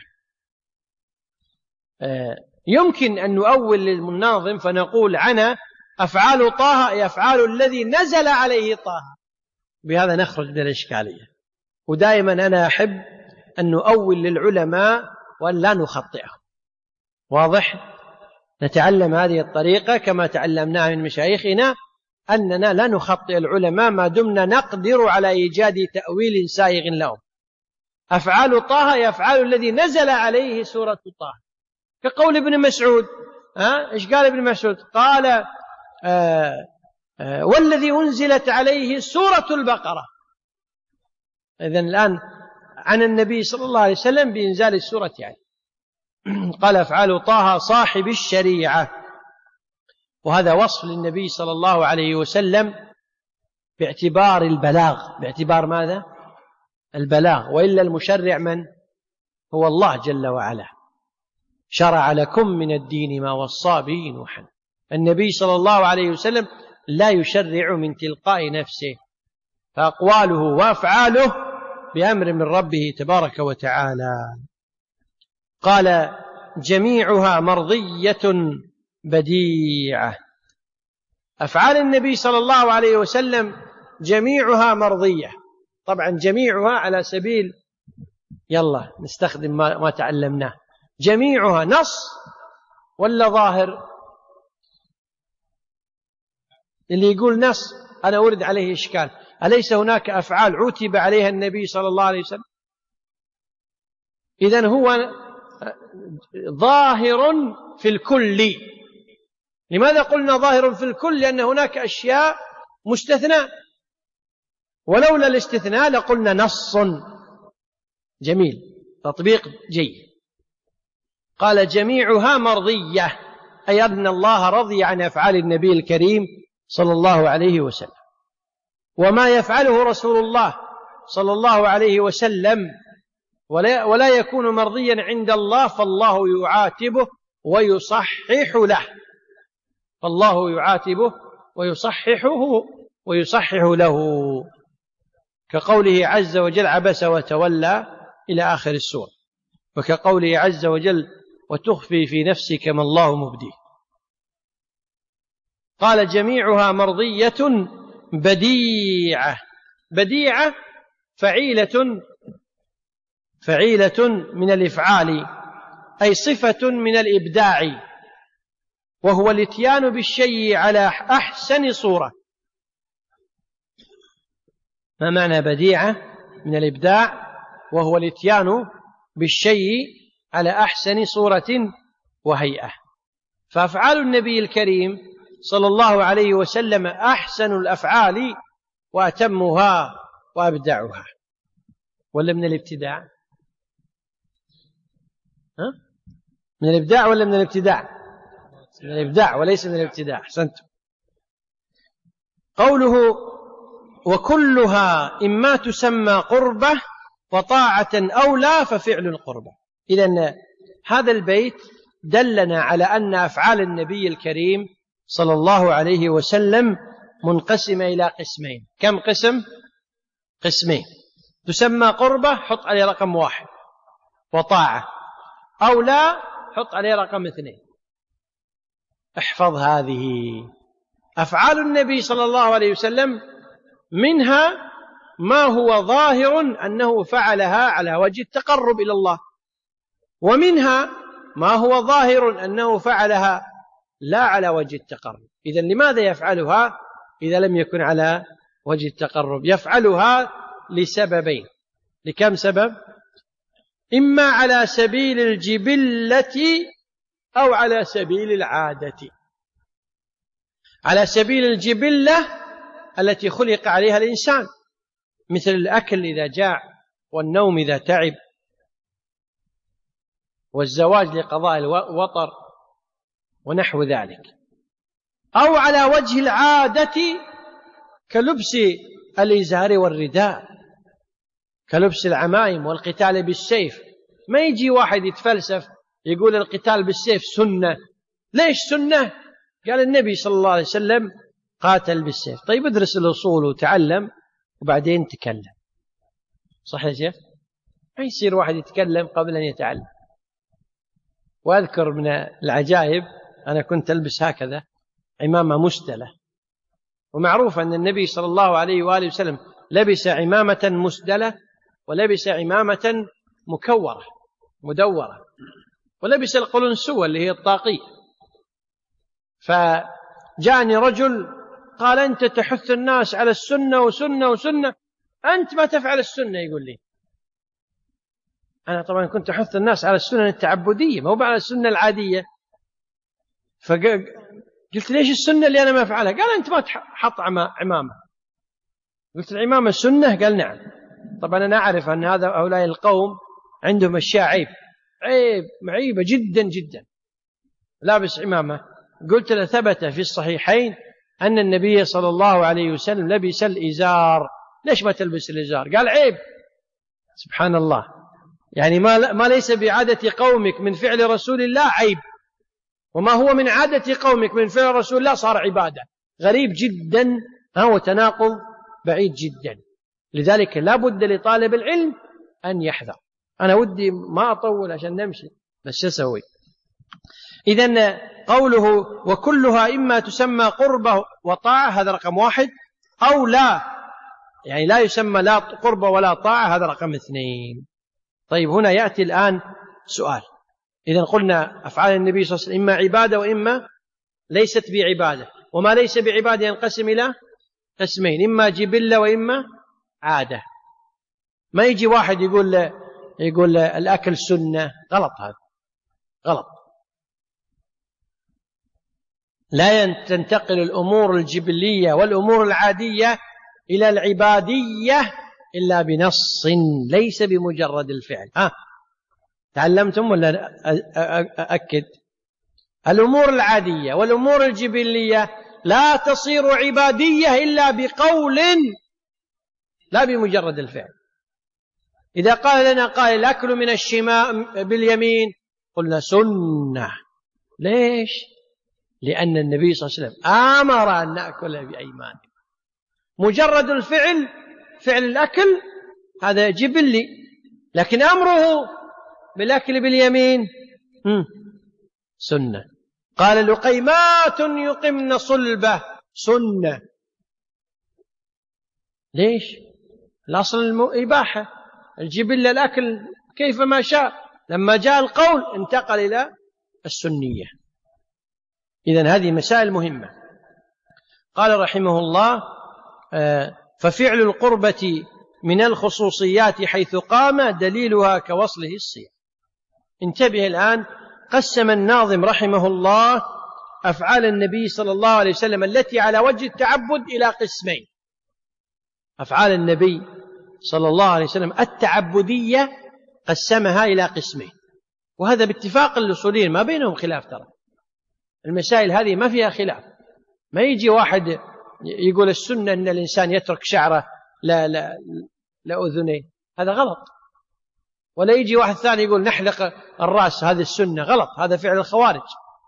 يمكن أن نؤول للمناظم فنقول عنا أفعال طه أي أفعال الذي نزل عليه طه، بهذا نخرج من الإشكالية. ودائما أنا أحب أن نؤول للعلماء وأن لا نخطئهم. واضح؟ نتعلم هذه الطريقة كما تعلمناها من مشايخنا، أننا لا نخطئ العلماء ما دمنا نقدر على إيجاد تأويل سائغ لهم. أفعال طه هي أفعال الذي نزل عليه سورة طه، كقول ابن مسعود. إيش قال ابن مسعود؟ قال والذي أنزلت عليه سورة البقرة. إذن الآن عن النبي صلى الله عليه وسلم بإنزال السورة يعني. قال أفعال طه صاحب الشريعة، وهذا وصف للنبي صلى الله عليه وسلم باعتبار البلاغ. باعتبار ماذا؟ البلاغ. وإلا المشرع من هو؟ الله جل وعلا. شرع لكم من الدين ما وصى به نوحا. النبي صلى الله عليه وسلم لا يشرع من تلقاء نفسه، فأقواله وأفعاله بأمر من ربه تبارك وتعالى. قال جميعها مرضية بديعة. أفعال النبي صلى الله عليه وسلم جميعها مرضية. طبعا جميعها على سبيل، يلا نستخدم ما تعلمناه. جميعها نص ولا ظاهر؟ اللي يقول نص أنا أورد عليه إشكال. أليس هناك أفعال عتب عليها النبي صلى الله عليه وسلم؟ إذن هو ظاهر في الكل. لماذا قلنا ظاهر في الكل؟ لأن هناك أشياء مستثناء، ولولا الاستثناء لقلنا نص. جميل، تطبيق جيد. قال جميعها مرضية، أي أن الله رضي عن أفعال النبي الكريم صلى الله عليه وسلم. وما يفعله رسول الله صلى الله عليه وسلم ولا يكون مرضيا عند الله فالله يعاتبه ويصحح له. فالله يعاتبه ويصحح له، كقوله عز وجل عبس وتولى إلى آخر السورة، وكقوله عز وجل وتخفي في نفسك ما الله مبديه. قال جميعها مرضية بديعة. بديعة فعيلة من الإفعال، أي صفة من الإبداع، وهو الاتيان بالشيء على أحسن صورة. ما معنى بديعة؟ من الإبداع، وهو الاتيان بالشيء على أحسن صورة وهيئة. فأفعال النبي الكريم صلى الله عليه وسلم أحسن الأفعال وأتمها وأبدعها. ولا من الابتداع؟ من الإبداع ولا من الابتداع؟ من الإبداع وليس من الابتداع. أحسنتم. قوله وكلها إما تسمى قربة وطاعة أو لا ففعل القربة. إذن هذا البيت دلنا على أن أفعال النبي الكريم صلى الله عليه وسلم منقسمة إلى قسمين. كم قسم؟ قسمين. تسمى قربة، حط عليه رقم 1، وطاعة، أو لا حط عليه رقم 2. احفظ هذه أفعال النبي صلى الله عليه وسلم، منها ما هو ظاهر أنه فعلها على وجه التقرب إلى الله، ومنها ما هو ظاهر أنه فعلها لا على وجه التقرب. إذن لماذا يفعلها إذا لم يكن على وجه التقرب؟ يفعلها لسببين. لكم سبب؟ إما على سبيل الجبلة أو على سبيل العادة. على سبيل الجبلة التي خلق عليها الإنسان، مثل الأكل إذا جاع، والنوم إذا تعب، والزواج لقضاء الوطر ونحو ذلك. أو على وجه العادة كلبس الإزار والرداء، كلبس العمائم والقتال بالسيف. ما يجي واحد يتفلسف يقول القتال بالسيف سنة. ليش سنة؟ قال النبي صلى الله عليه وسلم قاتل بالسيف. طيب ادرس الأصول وتعلم وبعدين تكلم، صح يا شيخ؟ ما يصير واحد يتكلم قبل أن يتعلم. وأذكر من العجائب، أنا كنت ألبس هكذا عمامة مسدلة، ومعروف أن النبي صلى الله عليه وآله وسلم لبس عمامة مسدلة، ولبس عمامة مكورة مدورة، ولبس القلنسوة اللي هي الطاقية. فجاءني رجل قال: أنت تحث الناس على السنة وسنة وسنة، أنت ما تفعل السنة. يقول لي أنا طبعا كنت أحث الناس على السنة التعبدية، ما هو على السنة العادية. فقلت: ليش السنة اللي أنا ما أفعلها؟ قال: أنت ما تحط عمامة. قلت: العمامة سنة؟ قال: نعم. طبعا أنا أعرف أن هؤلاء القوم عندهم أشياء عيبة جدا جدا، لابس عمامة. قلت له: ثبت في الصحيحين أن النبي صلى الله عليه وسلم لبس الإزار، ليش ما تلبس الإزار؟ قال: عيب. سبحان الله، يعني ما ليس بعادة قومك من فعل رسول الله عيب، وما هو من عادة قومك من فعل رسول الله صار عبادة. غريب جدا، هو تناقض بعيد جدا. لذلك لا بد لطالب العلم أن يحذر. أنا ودي ما أطول عشان نمشي، بس أسوي. إذن قوله وكلها إما تسمى قربة وطاعة، هذا رقم 1، أو لا، يعني لا يسمى لا قربة ولا طاعة، هذا رقم 2. طيب هنا يأتي الآن سؤال. إذن قلنا أفعال النبي صلى الله عليه وسلم إما عبادة وإما ليست بعبادة، وما ليس بعبادة ينقسم إلى قسمين: إما جبلة وإما عادة. ما يجي واحد يقول الأكل سنة، غلط، هذا غلط. لا تنتقل الأمور الجبلية والأمور العادية إلى العبادية إلا بنص، ليس بمجرد الفعل. تعلمتم ولا أكد؟ الأمور العادية والأمور الجبلية لا تصير عبادية إلا بقول، لا بمجرد الفعل. إذا قال لنا قائل: الأكل من الشمال باليمين، قلنا سنة. ليش؟ لأن النبي صلى الله عليه وسلم أمر أن نأكل بأيماننا. مجرد الفعل، فعل الأكل، هذا جبلي، لكن أمره بالأكل باليمين سنة. قال: لقيمات يقمن صلبة، سنة. ليش؟ الأصل الإباحة، الجبل الأكل كيفما شاء، لما جاء القول انتقل إلى السنية. إذن هذه مسائل مهمة. قال رحمه الله: ففعل القربة من الخصوصيات حيث قام دليلها كوصله الصيام. انتبه الآن، قسم الناظم رحمه الله أفعال النبي صلى الله عليه وسلم التي على وجه التعبد إلى قسمين. أفعال النبي صلى الله عليه وسلم التعبدية قسمها إلى قسمين، وهذا باتفاق الأصوليين، ما بينهم خلاف. ترى المسائل هذه ما فيها خلاف. ما يجي واحد يقول السنة أن الإنسان يترك شعره لا أذنيه، هذا غلط. ولا يجي واحد ثاني يقول نحلق الرأس، هذه السنة، غلط، هذا فعل الخوارج.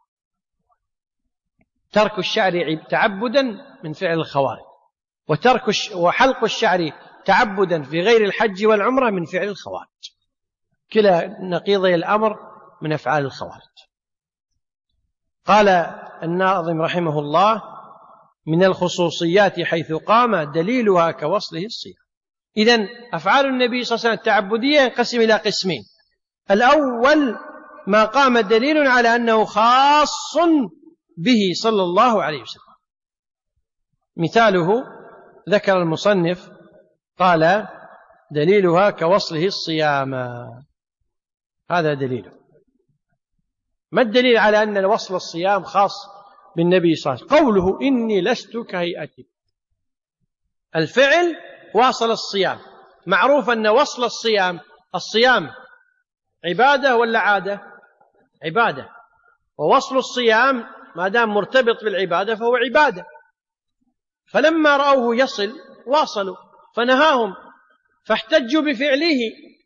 ترك الشعر تعبدا من فعل الخوارج، وحلق الشعر تعبدا في غير الحج والعمرة من فعل الخوارج. كلا نقيضي الأمر من أفعال الخوارج. قال الناظم رحمه الله: من الخصوصيات حيث قام دليلها كوصله الصيام. إذن أفعال النبي صلى الله عليه وسلم التعبدية ينقسم إلى قسمين: الأول ما قام دليل على أنه خاص به صلى الله عليه وسلم. مثاله ذكر المصنف، قال: دليلها كوصله الصيام، هذا دليله. ما الدليل على أن وصل الصيام خاص بالنبي صلى الله عليه وسلم؟ قوله: إني لست كهيئتك. الفعل واصل الصيام، معروف أن وصل الصيام عبادة ولا عادة؟ عبادة. ووصل الصيام ما دام مرتبط بالعبادة فهو عبادة. فلما رأوه يصل واصلوا، فنهاهم، فاحتجوا بفعله،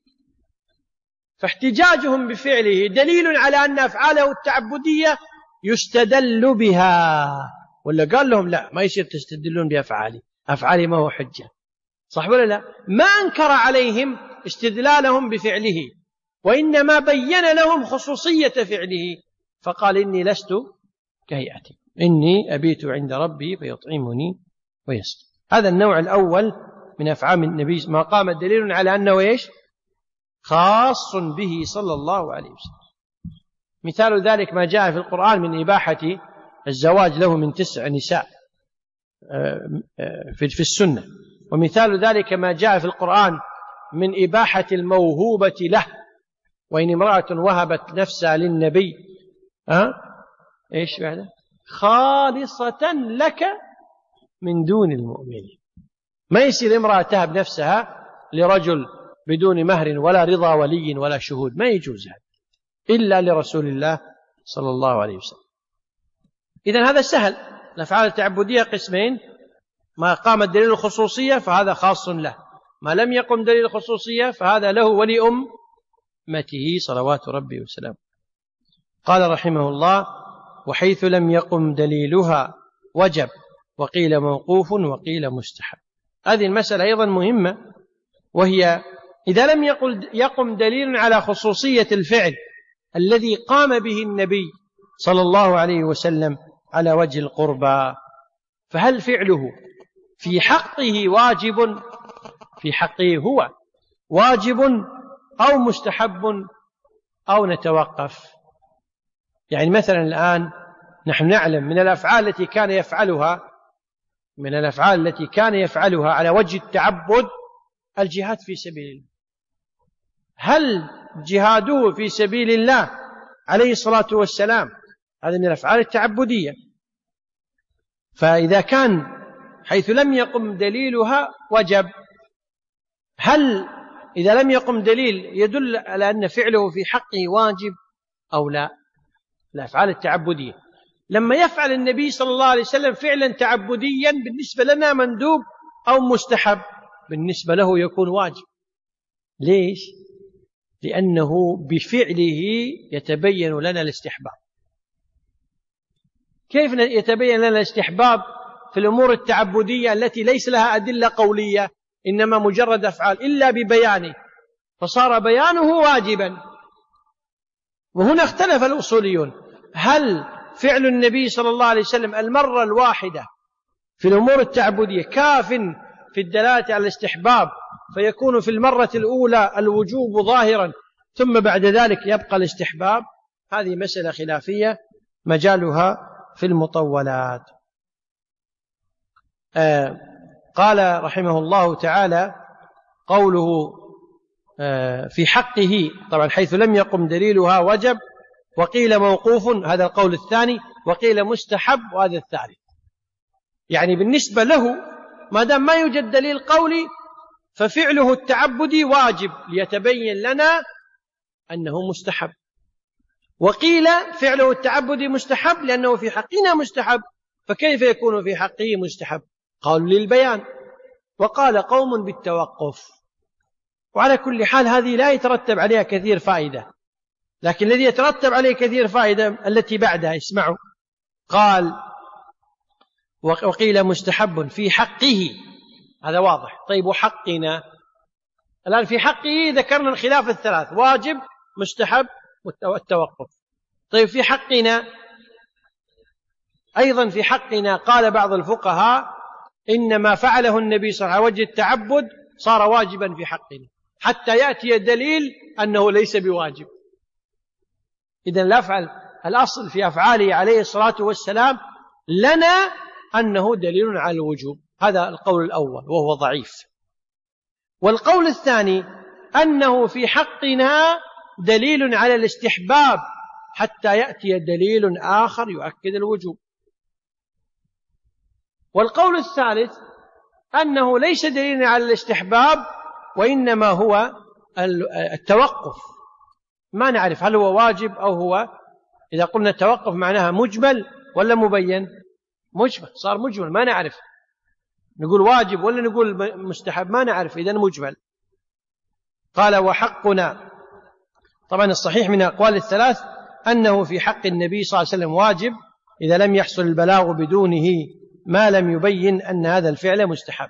فاحتجاجهم بفعله دليل على أن أفعاله التعبدية يستدل بها ولا قال لهم لا ما يصير تستدلون بأفعالي، أفعالي ما هو حجة، صح ولا لا؟ ما أنكر عليهم استدلالهم بفعله، وإنما بين لهم خصوصية فعله، فقال إني لست كهيئتي، إني أبيت عند ربي فيطعمني ويسقين. هذا النوع الأول من أفعال النبي، ما قام دليل على أنه إيش؟ خاص به صلى الله عليه وسلم. مثال ذلك ما جاء في القرآن من إباحة الزواج له من 9 نساء في السنة، ومثال ذلك ما جاء في القرآن من إباحة الموهوبة له، وإن امرأة وهبت نفسها للنبي إيش بعد؟ خالصة لك من دون المؤمنين. ما يصير امرأة تهب نفسها لرجل بدون مهر ولا رضا ولي ولا شهود، ما يجوز هذا إلا لرسول الله صلى الله عليه وسلم. إذن هذا سهل. الأفعال التعبدية قسمين: ما قام الدليل الخصوصية فهذا خاص له، ما لم يقم دليل الخصوصية فهذا له ولأمته صلوات ربي وسلامه. قال رحمه الله: وحيث لم يقم دليلها وجب، وقيل موقوف وقيل مستحب. هذه المسألة أيضا مهمة، وهي إذا لم يقم دليل على خصوصية الفعل الذي قام به النبي صلى الله عليه وسلم على وجه القربى، فهل فعله في حقه واجب، في حقه هو واجب أو مستحب أو نتوقف؟ يعني مثلا الآن نحن نعلم من الأفعال التي كان يفعلها على وجه التعبد الجهاد في سبيل الله. هل جهاده في سبيل الله عليه الصلاة والسلام هذا من الأفعال التعبدية؟ فإذا كان حيث لم يقم دليلها وجب، هل إذا لم يقم دليل يدل على أن فعله في حقه واجب أو لا؟ الأفعال التعبدية لما يفعل النبي صلى الله عليه وسلم فعلا تعبديا بالنسبة لنا مندوب أو مستحب، بالنسبة له يكون واجب. ليش؟ لأنه بفعله يتبين لنا الاستحباب. كيف يتبين لنا الاستحباب في الأمور التعبدية التي ليس لها أدلة قولية إنما مجرد أفعال إلا ببيانه، فصار بيانه واجبا. وهنا اختلف الأصوليون: هل فعل النبي صلى الله عليه وسلم المرة الواحدة في الأمور التعبدية كاف في الدلالة على الاستحباب فيكون في المرة الأولى الوجوب ظاهرا ثم بعد ذلك يبقى الاستحباب؟ هذه مسألة خلافية مجالها في المطولات. قال رحمه الله تعالى: قوله في حقه، طبعا حيث لم يقم دليلها وجب، وقيل موقوف، هذا القول الثاني، وقيل مستحب، وهذا الثالث. يعني بالنسبة له ما دام ما يوجد دليل قولي ففعله التعبدي واجب ليتبين لنا أنه مستحب، وقيل فعله التعبدي مستحب لأنه في حقنا مستحب، فكيف يكون في حقه مستحب؟ قالوا للبيان، وقال قوم بالتوقف. وعلى كل حال هذه لا يترتب عليها كثير فائدة، لكن الذي يترتب عليه كثير فائدة التي بعدها. اسمعوا: قال وقيل مستحب في حقه، هذا واضح. طيب وحقنا؟ الآن في حقه ذكرنا الخلاف الثلاث: واجب، مستحب، والتوقف. طيب في حقنا أيضا، في حقنا قال بعض الفقهاء إنما فعله النبي صلى الله عليه وسلم على وجه التعبد صار واجبا في حقنا حتى يأتي دليل أنه ليس بواجب. إذن الأصل في أفعاله عليه الصلاة والسلام لنا أنه دليل على الوجوب. هذا القول الأول وهو ضعيف. والقول الثاني أنه في حقنا دليل على الاستحباب حتى يأتي دليل آخر يؤكد الوجوب. والقول الثالث أنه ليس دليل على الاستحباب وإنما هو التوقف. ما نعرف هل هو واجب أو هو، إذا قلنا التوقف معناها مجمل ولا مبين؟ مجمل، صار مجمل، ما نعرف نقول واجب ولا نقول مستحب، ما نعرف، إذن مجمل. قال وحقنا، طبعا الصحيح من أقوال الثلاث أنه في حق النبي صلى الله عليه وسلم واجب إذا لم يحصل البلاغ بدونه ما لم يبين أن هذا الفعل مستحب.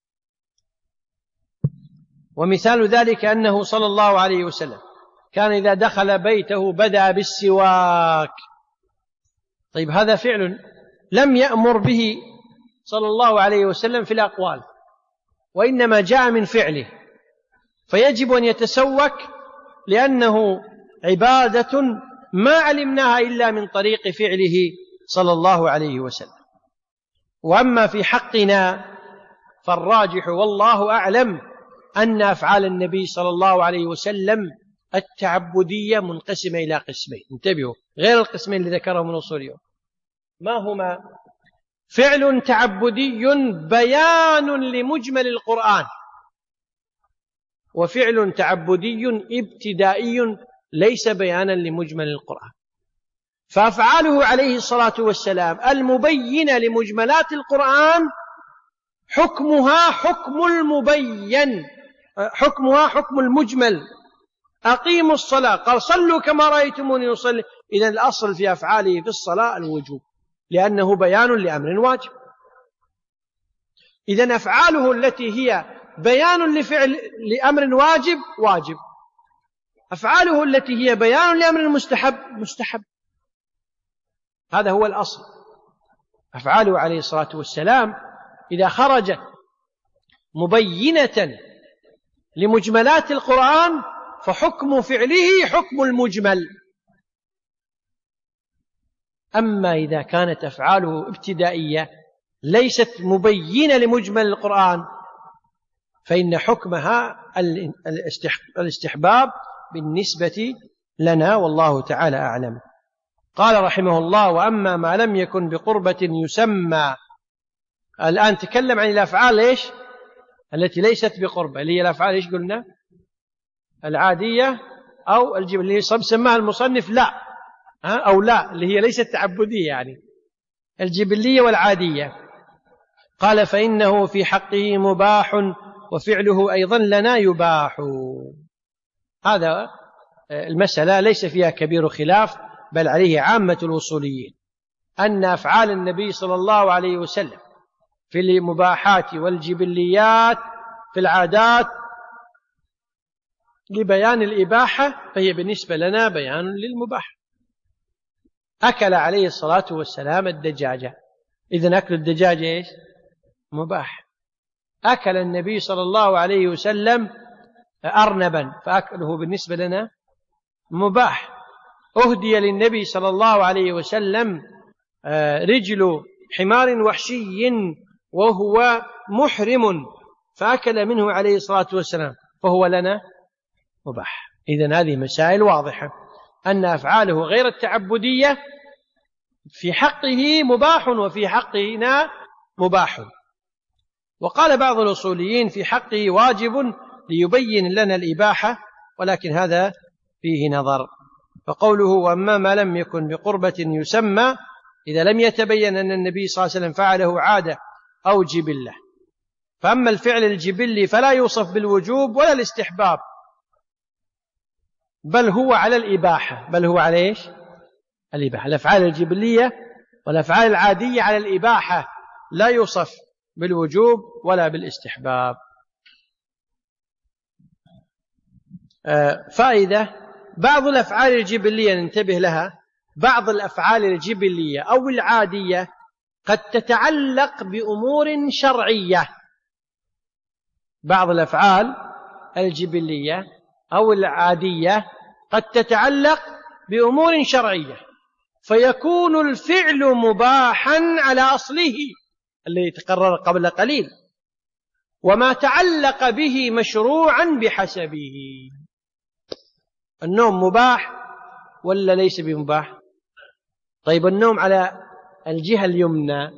ومثال ذلك أنه صلى الله عليه وسلم كان إذا دخل بيته بدأ بالسواك. طيب هذا فعل لم يأمر به صلى الله عليه وسلم في الأقوال، وإنما جاء من فعله، فيجب أن يتسوك لأنه عبادة ما علمناها إلا من طريق فعله صلى الله عليه وسلم. وأما في حقنا فالراجح والله أعلم أن أفعال النبي صلى الله عليه وسلم التعبدية منقسمة إلى قسمين، انتبهوا، غير القسمين اللي ذكرهم الأصوليون. ما هما؟ فعل تعبدي بيان لمجمل القرآن، وفعل تعبدي ابتدائي ليس بيانا لمجمل القرآن. فأفعاله عليه الصلاة والسلام المبينة لمجملات القرآن حكمها حكم المبين، حكمها حكم المجمل. أقيموا الصلاة، قال صلوا كما رأيتموني أصلي. إذن الأصل في أفعاله في الصلاة الوجوب، لأنه بيان لأمر واجب. إذن أفعاله التي هي بيان لأمر واجب واجب، أفعاله التي هي بيان لأمر مستحب مستحب. هذا هو الأصل. أفعاله عليه الصلاة والسلام إذا خرجت مبينة لمجملات القرآن فحكم فعله حكم المجمل. أما إذا كانت أفعاله ابتدائية ليست مبينة لمجمل القرآن فإن حكمها الاستحباب بالنسبة لنا، والله تعالى أعلم. قال رحمه الله: وأما ما لم يكن بقربة يسمى. الآن تكلم عن الأفعال إيش التي ليست بقربة، اللي هي الأفعال إيش قلنا؟ العادية أو اللي سماها المصنف لا أو لا، اللي هي ليست تعبدية، يعني الجبلية والعادية. قال: فإنه في حقه مباح وفعله أيضا لنا يباح. هذا المسألة ليس فيها كبير خلاف، بل عليه عامة الوصوليين، أن أفعال النبي صلى الله عليه وسلم في المباحات والجبليات في العادات لبيان الإباحة فهي بالنسبة لنا بيان للمباح. أكل عليه الصلاة والسلام الدجاجة، إذن أكل الدجاجة إيش؟ مباح. أكل النبي صلى الله عليه وسلم أرنبا، فأكله بالنسبة لنا مباح. أهدي للنبي صلى الله عليه وسلم رجل حمار وحشي وهو محرم، فأكل منه عليه الصلاة والسلام، فهو لنا مباح. إذن هذه مسائل واضحة، أن أفعاله غير التعبدية في حقه مباح وفي حقنا مباح. وقال بعض الأصوليين في حقه واجب ليبين لنا الإباحة، ولكن هذا فيه نظر. فقوله: وأما ما لم يكن بقربة يسمى، إذا لم يتبين أن النبي صلى الله عليه وسلم فعله عادة أو جبلة. فأما الفعل الجبلي فلا يوصف بالوجوب ولا الاستحباب، بل هو على الإباحة، بل هو على إيش؟ الإباحة. الأفعال الجبلية والأفعال العادية على الإباحة، لا يوصف بالوجوب ولا بالاستحباب. فائدة: بعض الأفعال الجبلية ننتبه لها، بعض الأفعال الجبلية أو العادية قد تتعلق بأمور شرعية. بعض الأفعال الجبلية أو العادية قد تتعلق بأمور شرعية، فيكون الفعل مباحا على أصله الذي تقرر قبل قليل، وما تعلق به مشروعا بحسبه. النوم مباح ولا ليس بمباح؟ طيب النوم على الجهة اليمنى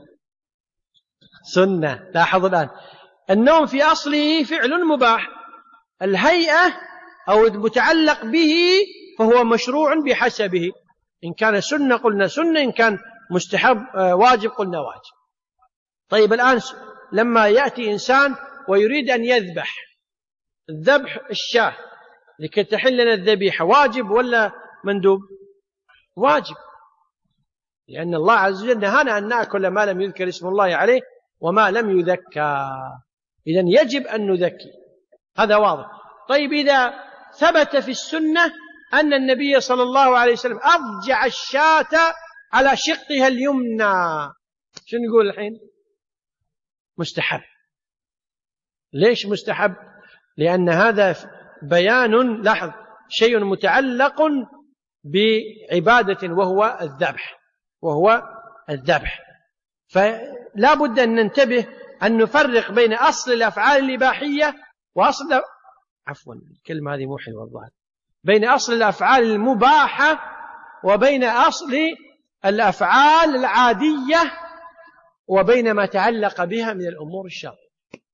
سنة. لاحظوا الآن، النوم في أصله فعل مباح، الهيئة أو المتعلق به فهو مشروع بحسبه، إن كان سنة قلنا سنة، إن كان مستحب واجب قلنا واجب. طيب الآن لما يأتي إنسان ويريد أن يذبح، الذبح الشاة لكي تحل لنا الذبيحة واجب ولا مندوب؟ واجب، لأن الله عز وجل نهانا أن نأكل ما لم يذكر اسم الله عليه وما لم يذكى، إذن يجب أن نذكي، هذا واضح. طيب إذا ثبت في السنة أن النبي صلى الله عليه وسلم أضجع الشاة على شقها اليمنى، شو نقول الحين؟ مستحب. ليش مستحب؟ لأن هذا بيان، لاحظ، شيء متعلق بعبادة وهو الذبح، فلا بد أن ننتبه أن نفرق بين أصل الأفعال الإباحية وأصل الكلمة هذه مو حلوة الظاهر، بين أصل الأفعال المباحة وبين أصل الأفعال العادية، وبين ما تعلق بها من الأمور الشرعية،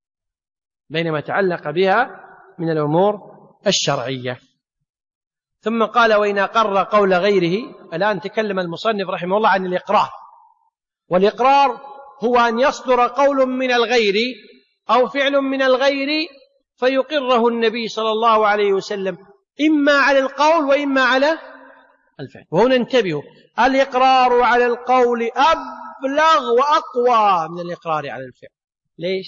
الشرعية. ثم قال وإن أقر قول غيره. الآن تكلم المصنف رحمه الله عن الإقرار، والإقرار هو أن يصدر قول من الغير أو فعل من الغير فيقره النبي صلى الله عليه وسلم إما على القول وإما على الفعل. وهنا انتبهوا، الإقرار على القول أبلغ وأقوى من الإقرار على الفعل. ليش؟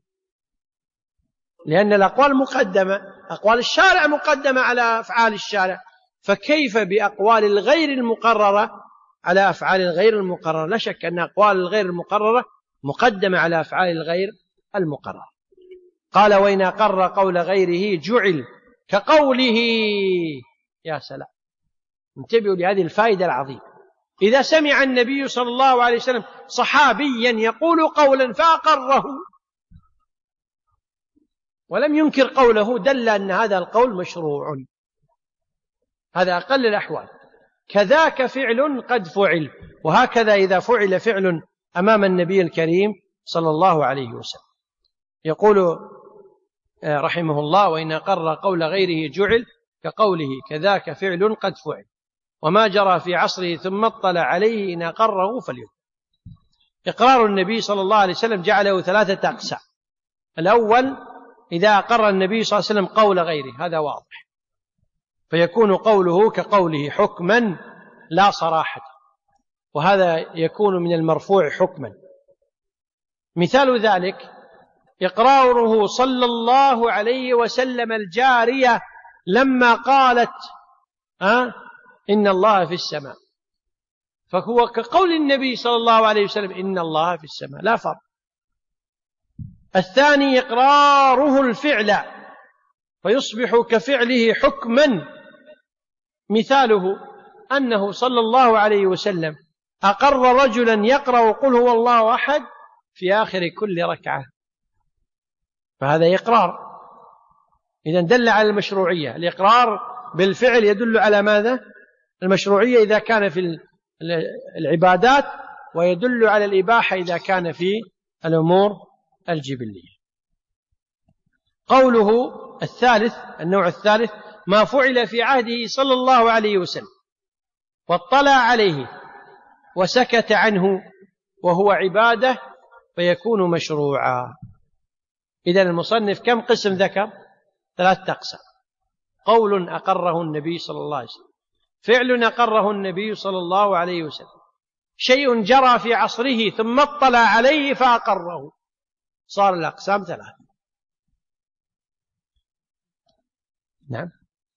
لأن الأقوال مقدمة، أقوال الشارع مقدمة على أفعال الشارع، فكيف بأقوال الغير المقررة على أفعال الغير المقررة؟ لا شك أن أقوال الغير المقررة مقدمة على أفعال الغير المقررة. قال وإن أقر قول غيره جعل كقوله. يا سلام، انتبهوا لهذه الفائدة العظيمة. إذا سمع النبي صلى الله عليه وسلم صحابيا يقول قولا فأقره ولم ينكر قوله، دل أن هذا القول مشروع، هذا أقل الأحوال. كذاك فعل قد فعل، وهكذا إذا فعل فعل أمام النبي الكريم صلى الله عليه وسلم. يقول رحمه الله وإن أقر قول غيره جعل كقوله كذاك فعل قد فعل، وما جرى في عصره ثم اطلع عليه إن أقره فليكن. إقرار النبي صلى الله عليه وسلم جعله 3 أقسام. الأول إذا أقر النبي صلى الله عليه وسلم قول غيره، هذا واضح، فيكون قوله كقوله حكما لا صراحة، وهذا يكون من المرفوع حكما. مثال ذلك إقراره صلى الله عليه وسلم الجارية لما قالت إن الله في السماء، فهو كقول النبي صلى الله عليه وسلم إن الله في السماء، لا فرق. الثاني إقراره الفعل فيصبح كفعله حكما. مثاله أنه صلى الله عليه وسلم أقر رجلا يقرأ قل هو الله أحد في آخر كل ركعة، فهذا إقرار، إذن دل على المشروعية. الإقرار بالفعل يدل على ماذا؟ المشروعية إذا كان في العبادات، ويدل على الإباحة إذا كان في الأمور الجبلية. قوله الثالث، النوع الثالث، ما فعل في عهده صلى الله عليه وسلم واطلع عليه وسكت عنه وهو عبادة فيكون مشروعا. إذن المصنف كم قسم ذكر؟ 3 أقسام: قول أقره النبي صلى الله عليه وسلم، فعل أقره النبي صلى الله عليه وسلم، شيء جرى في عصره ثم اطلع عليه فأقره، صار الأقسام 3. نعم،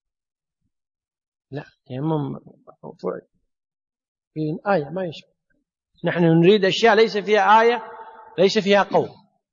لا تيمم فعل في آية ما يشبه، نحن نريد أشياء ليس فيها آية ليس فيها قول.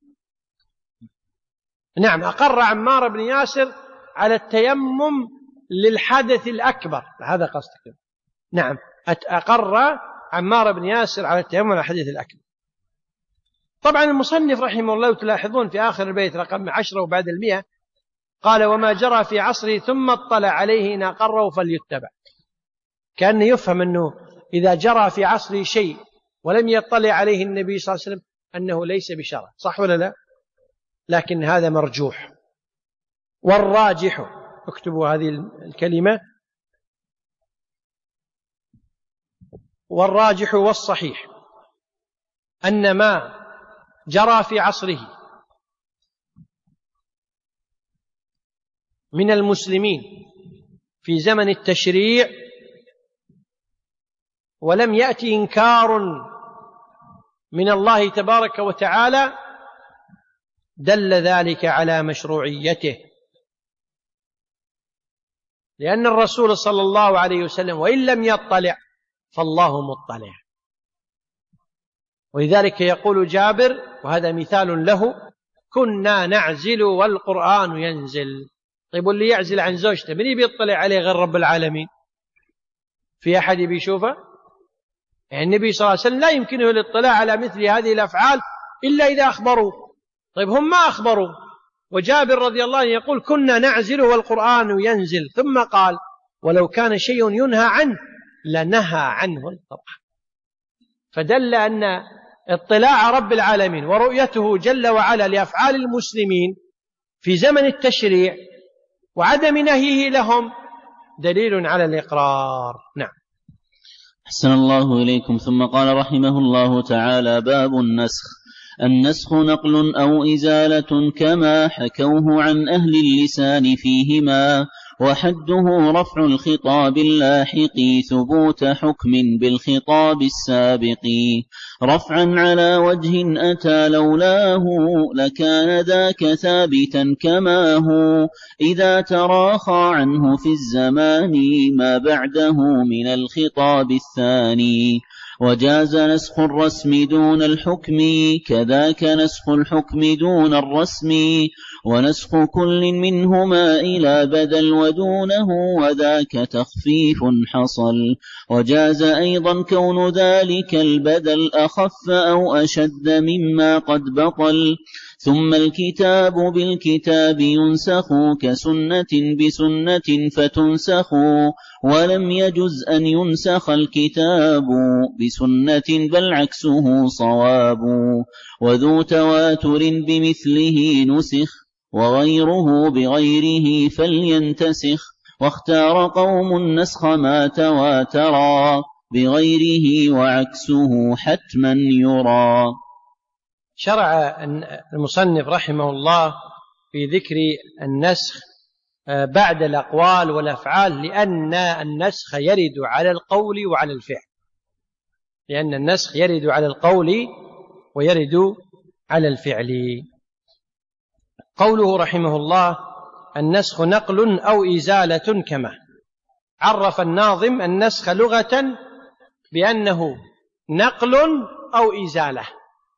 نعم، أقر عمار بن ياسر على التيمم للحدث الأكبر، هذا قصدك. نعم، أقر عمار بن ياسر على التيمم للحدث الأكبر. طبعا المصنف رحمه الله تلاحظون في آخر البيت رقم 10 وبعد 100 قال وما جرى في عصره ثم اطلع عليه إن أقره فليتبع، كأن يفهم أنه إذا جرى في عصره شيء ولم يطلع عليه النبي صلى الله عليه وسلم أنه ليس بشرع، صح ولا لا؟ لكن هذا مرجوح. والراجح، اكتبوا هذه الكلمة، والراجح والصحيح أن ما جرى في عصره من المسلمين في زمن التشريع ولم يأتي إنكار من الله تبارك وتعالى دل ذلك على مشروعيته، لأن الرسول صلى الله عليه وسلم وإن لم يطلع فالله مطلع. ولذلك يقول جابر، وهذا مثال له: كنا نعزل والقرآن ينزل. طيب واللي يعزل عن زوجته من يطلع عليه غير رب العالمين؟ في أحد بيشوفه؟ يعني النبي صلى الله عليه وسلم لا يمكنه الاطلاع على مثل هذه الأفعال إلا إذا أخبروا. طيب هم ما أخبروا، وجابر رضي الله عنه يقول: كنا نعزل والقرآن ينزل، ثم قال: ولو كان شيء ينهى عنه لنهى عنه القرآن. فدل أن اطلاع رب العالمين ورؤيته جل وعلا لأفعال المسلمين في زمن التشريع وعدم نهيه لهم دليل على الإقرار. نعم.
أحسن الله إليكم. ثم قال رحمه الله تعالى: باب النسخ. النسخ نقل أو إزالة كما حكوه عن أهل اللسان فيهما، وحده رفع الخطاب اللاحق ثبوت حكم بالخطاب السابق، رفعا على وجه أتى لولاه لكان ذاك ثابتا كما هو، إذا تراخى عنه في الزمان ما بعده من الخطاب الثاني. وجاز نسخ الرسم دون الحكم، كذاك نسخ الحكم دون الرسم، ونسخ كل منهما إلى بدل ودونه، وذاك تخفيف حصل. وجاز أيضا كون ذلك البدل أخف أو أشد مما قد بطل. ثم الكتاب بالكتاب ينسخ، كسنة بسنة فتنسخ، ولم يجز أن ينسخ الكتاب بسنة بل عكسه صواب. وذو تواتر بمثله نسخ، وغيره بغيره فلينتسخ، واختار قوم النسخ ما تواترا بغيره وعكسه حتما يرى.
شرع المصنف رحمه الله في ذكر النسخ بعد الأقوال والأفعال، لأن النسخ يرد على القول وعلى الفعل، لأن النسخ يرد على القول ويرد على الفعل. قوله رحمه الله: النسخ نقل أو إزالة كما. عرف الناظم النسخ لغة بأنه نقل أو إزالة،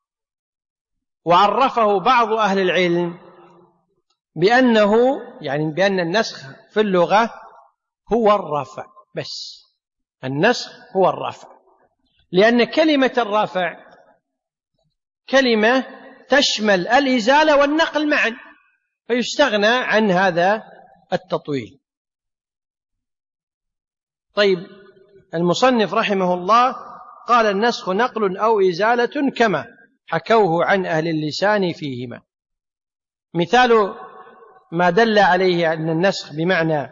وعرفه بعض أهل العلم بأنه بأن النسخ في اللغة هو الرفع بس. النسخ هو الرفع، لأن كلمة الرفع كلمة تشمل الإزالة والنقل معا، فيستغنى عن هذا التطويل. طيب، المصنف رحمه الله قال: النسخ نقل أو إزالة كما حكوه عن أهل اللسان فيهما. مثال ما دل عليه أن النسخ بمعنى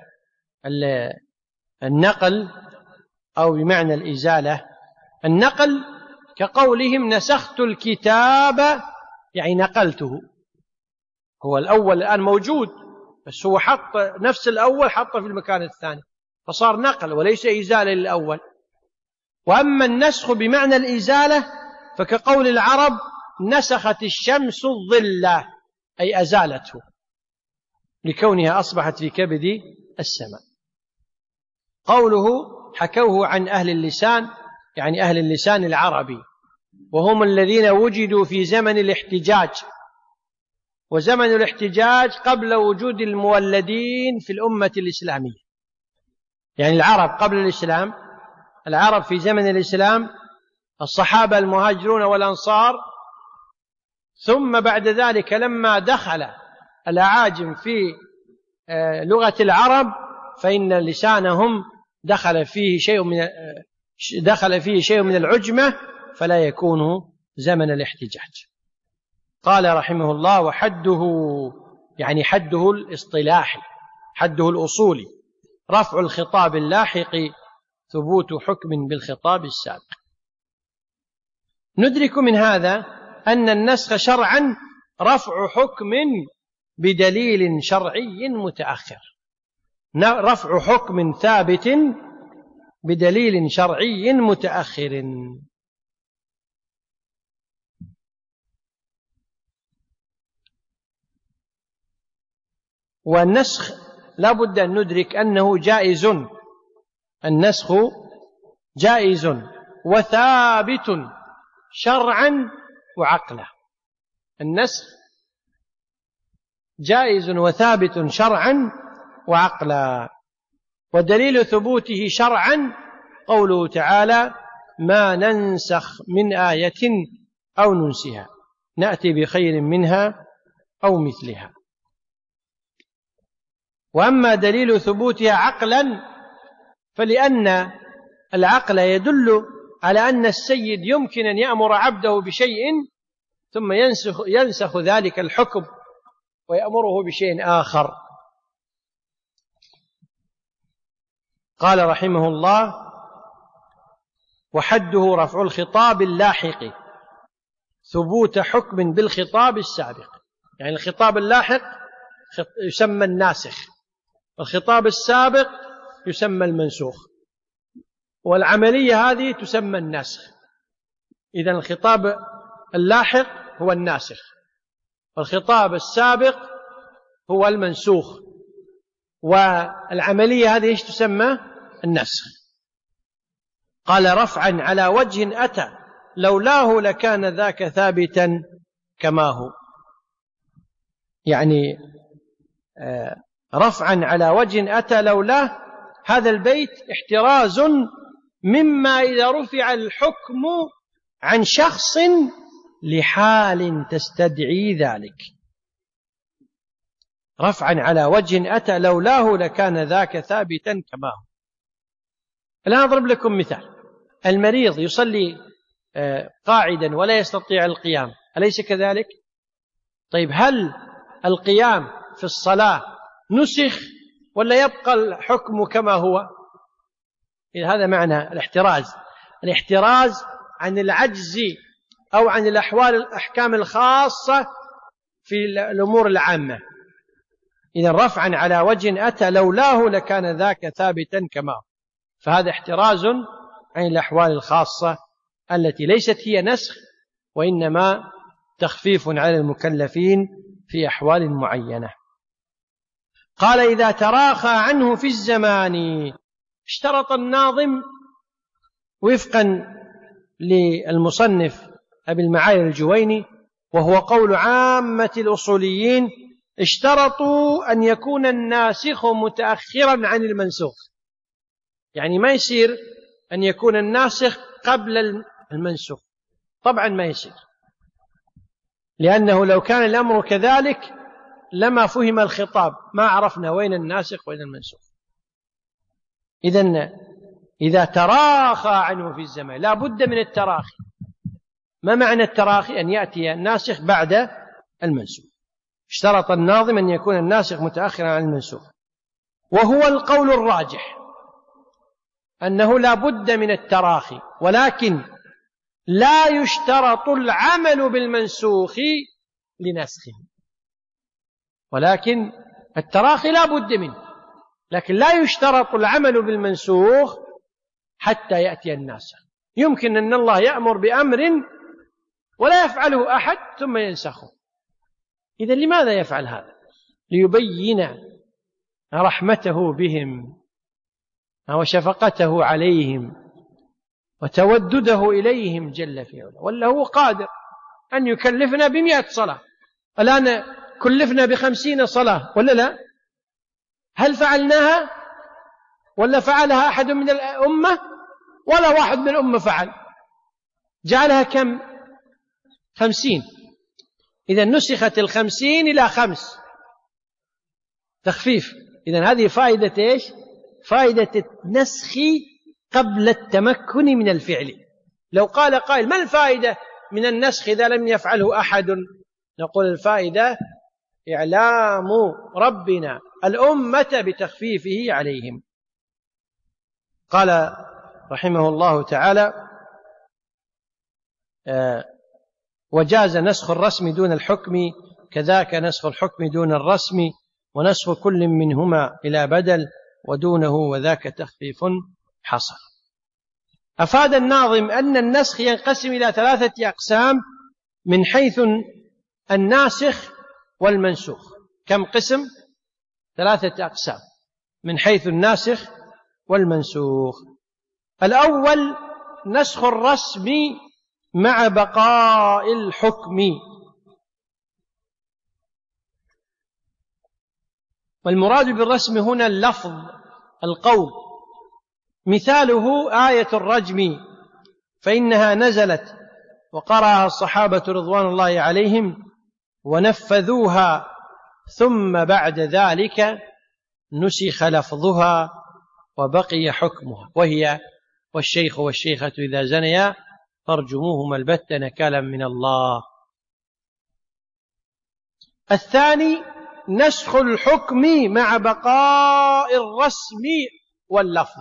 النقل أو بمعنى الإزالة. النقل كقولهم: نسخت الكتاب، يعني نقلته. هو الأول الآن موجود، بس هو حط نفس الأول حطه في المكان الثاني، فصار نقل وليس إزالة للأول. وأما النسخ بمعنى الإزالة فكقول العرب: نسخت الشمس الظل، أي أزالته لكونها أصبحت في كبد السماء. قوله حكوه عن أهل اللسان، يعني أهل اللسان العربي، وهم الذين وجدوا في زمن الاحتجاج. وزمن الاحتجاج قبل وجود المولدين في الأمة الإسلامية، يعني العرب قبل الإسلام، العرب في زمن الإسلام، الصحابة المهاجرون والأنصار، ثم بعد ذلك لما دخل الأعاجم في لغة العرب فإن لسانهم دخل فيه شيء من العجمة، فلا يكون زمن الاحتجاج. قال رحمه الله: وحده، يعني حده الاصطلاحي، حده الأصولي، رفع الخطاب اللاحق ثبوت حكم بالخطاب السابق. ندرك من هذا أن النسخ شرعا رفع حكم بدليل شرعي متأخر، رفع حكم ثابت بدليل شرعي متأخر. والنسخ لا بد أن ندرك أنه جائز، النسخ جائز وثابت شرعا وعقلا. النسخ جائز وثابت شرعا وعقلا، ودليل ثبوته شرعا قوله تعالى: ما ننسخ من آية أو ننسها نأتي بخير منها أو مثلها. وأما دليل ثبوتها عقلا فلأن العقل يدل على أن السيد يمكن أن يأمر عبده بشيء ثم ينسخ ذلك الحكم ويأمره بشيء آخر. قال رحمه الله: وحده رفع الخطاب اللاحق ثبوت حكم بالخطاب السابق. يعني الخطاب اللاحق يسمى الناسخ، والخطاب السابق يسمى المنسوخ، والعملية هذه تسمى الناسخ. إذن الخطاب اللاحق هو الناسخ، والخطاب السابق هو المنسوخ، والعملية هذه إيش تسمى؟ النسخ. قال: رفعا على وجه أتى لولاه لكان ذاك ثابتا كما هو. يعني رفعا على وجه أتى لولاه، هذا البيت احتراز مما إذا رفع الحكم عن شخص لحال تستدعي ذلك. رفعا على وجه أتى لولاه لكان ذاك ثابتا كما هو. الآن أضرب لكم مثال: المريض يصلي قاعدا ولا يستطيع القيام، أليس كذلك؟ طيب، هل القيام في الصلاة نسخ ولا يبقى الحكم كما هو؟ هذا معنى الاحتراز، الاحتراز عن العجز أو عن الأحكام الخاصة في الأمور العامة. إذا رفعا على وجه أتى لولاه لكان ذاك ثابتا كما هو، فهذا احتراز عن الأحوال الخاصة التي ليست هي نسخ وإنما تخفيف على المكلفين في أحوال معينة. قال: إذا تراخى عنه في الزمان. اشترط الناظم وفقا للمصنف أبي المعالي الجويني، وهو قول عامة الأصوليين، اشترطوا أن يكون الناسخ متأخرا عن المنسوخ. يعني ما يصير أن يكون الناسخ قبل المنسوخ، طبعا ما يصير، لأنه لو كان الأمر كذلك لما فهم الخطاب، ما عرفنا وين الناسخ وين المنسوخ. إذن إذا تراخى عنه في الزمان لا بد من التراخي. ما معنى التراخي؟ أن يأتي الناسخ بعد المنسوخ. اشترط الناظم أن يكون الناسخ متأخرا عن المنسوخ، وهو القول الراجح أنه لا بد من التراخي، ولكن لا يشترط العمل بالمنسوخ لنسخه. ولكن التراخي لا بد منه، لكن لا يشترط العمل بالمنسوخ حتى يأتي الناسخ. يمكن أن الله يأمر بأمر ولا يفعله أحد ثم ينسخه. إذا لماذا يفعل هذا؟ ليبين رحمته بهم وشفقته عليهم وتودده إليهم جل في علاه. ولا هو قادر أن يكلفنا ب100 صلاة، الآن كلفنا ب50 صلاة ولا لا؟ هل فعلناها ولا فعلها أحد من الأمة؟ ولا واحد من الأمة فعل. جعلها كم؟ 50. إذا نسخت 50 إلى 5 تخفيف. إذا هذه فائدة إيش؟ فائدة النسخ قبل التمكن من الفعل. لو قال قائل: ما الفائدة من النسخ إذا لم يفعله أحد؟ نقول: الفائدة إعلام ربنا الأمة بتخفيفه عليهم. قال رحمه الله تعالى: وجاز نسخ الرسم دون الحكم، كذاك نسخ الحكم دون الرسم، ونسخ كل منهما إلى بدل ودونه، وذاك تخفيف حصل. أفاد الناظم أن النسخ ينقسم إلى 3 أقسام من حيث الناسخ والمنسوخ. كم قسم؟ 3 أقسام من حيث الناسخ والمنسوخ. الأول نسخ الرسم مع بقاء الحكم، والمراد بالرسم هنا اللفظ القول. مثاله آية الرجم، فإنها نزلت وقرأها الصحابة رضوان الله عليهم ونفذوها، ثم بعد ذلك نسخ لفظها وبقي حكمها، وهي والشيخ والشيخة إذا زنيا فارجموهما البتة نكالا من الله. الثاني نسخ الحكم مع بقاء الرسم واللفظ،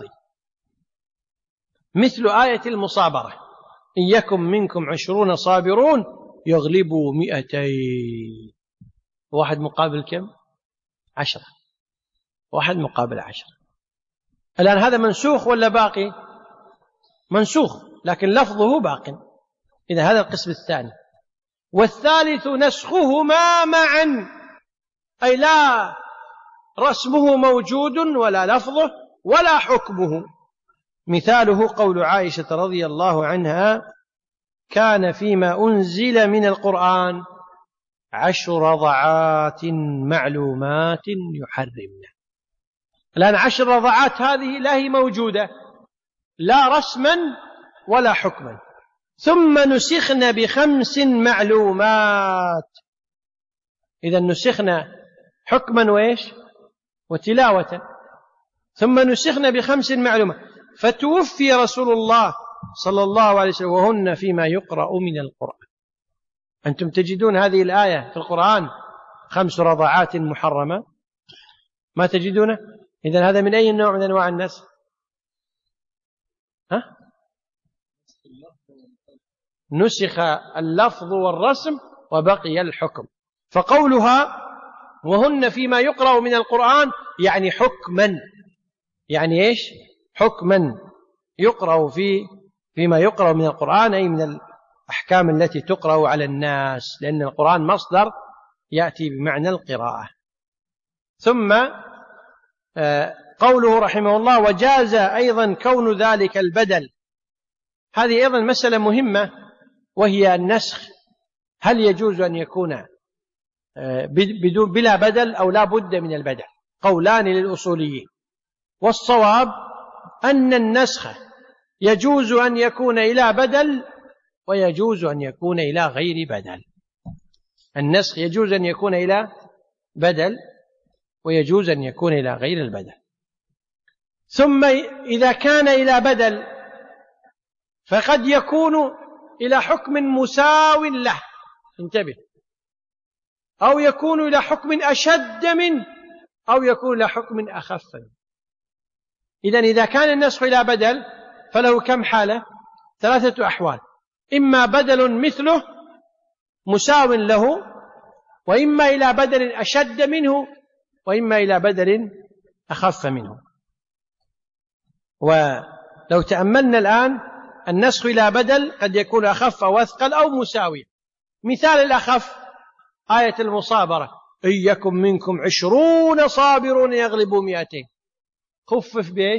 مثل آية المصابرة: إن يكن منكم 20 صابرون يغلبوا 200. واحد مقابل كم؟ 10. واحد مقابل 10. الآن هذا منسوخ ولا باقي؟ منسوخ، لكن لفظه باق. إذا هذا القسم الثاني. والثالث نسخهما معا، أي لا رسمه موجود ولا لفظه ولا حكمه. مثاله قول عائشة رضي الله عنها: كان فيما أنزل من القرآن 10 رضعات معلومات يحرمنا. الآن 10 رضعات هذه لا هي موجودة لا رسما ولا حكما، ثم نسخنا ب5 معلومات. إذا نسخنا حكما وإيش؟ وتلاوة، ثم نسخنا ب5 معلومات. فتوفي رسول الله صلى الله عليه وسلم وهن فيما يقرأ من القرآن. أنتم تجدون هذه الآية في القرآن 5 رضعات محرمة؟ ما تجدونه؟ إذن هذا من أي نوع من أنواع النسخ؟ نسخ اللفظ والرسم وبقي الحكم. فقولها وهن فيما يقرأ من القرآن يعني حكما، يعني إيش؟ حكما يقرأ فيما يقرأ من القرآن، أي من الأحكام التي تقرأ على الناس، لأن القرآن مصدر يأتي بمعنى القراءة. ثم قوله رحمه الله: وجاز أيضا كون ذلك البدل. هذه أيضا مسألة مهمة، وهي النسخ. هل يجوز أن يكون بلا بدل أو لا بد من البدل؟ قولان للأصوليين، والصواب أن النسخ يجوز أن يكون إلى بدل ويجوز أن يكون إلى غير بدل. النسخ يجوز أن يكون إلى بدل ويجوز أن يكون إلى غير البدل. ثم إذا كان إلى بدل فقد يكون إلى حكم مساو له، انتبه، أو يكون إلى حكم أشد منه، أو يكون إلى حكم أخف منه. إذن إذا كان النسخ إلى بدل فله كم حالة؟ 3 أحوال: إما بدل مثله مساو له، وإما إلى بدل أشد منه، وإما إلى بدل أخف منه. ولو تأملنا الآن النسخ إلى بدل قد يكون أخف أو أثقل أو مساوي. مثال الأخف آية المصابرة: إن يكن منكم 20 صابرون يغلبوا 200. خفف بإيش؟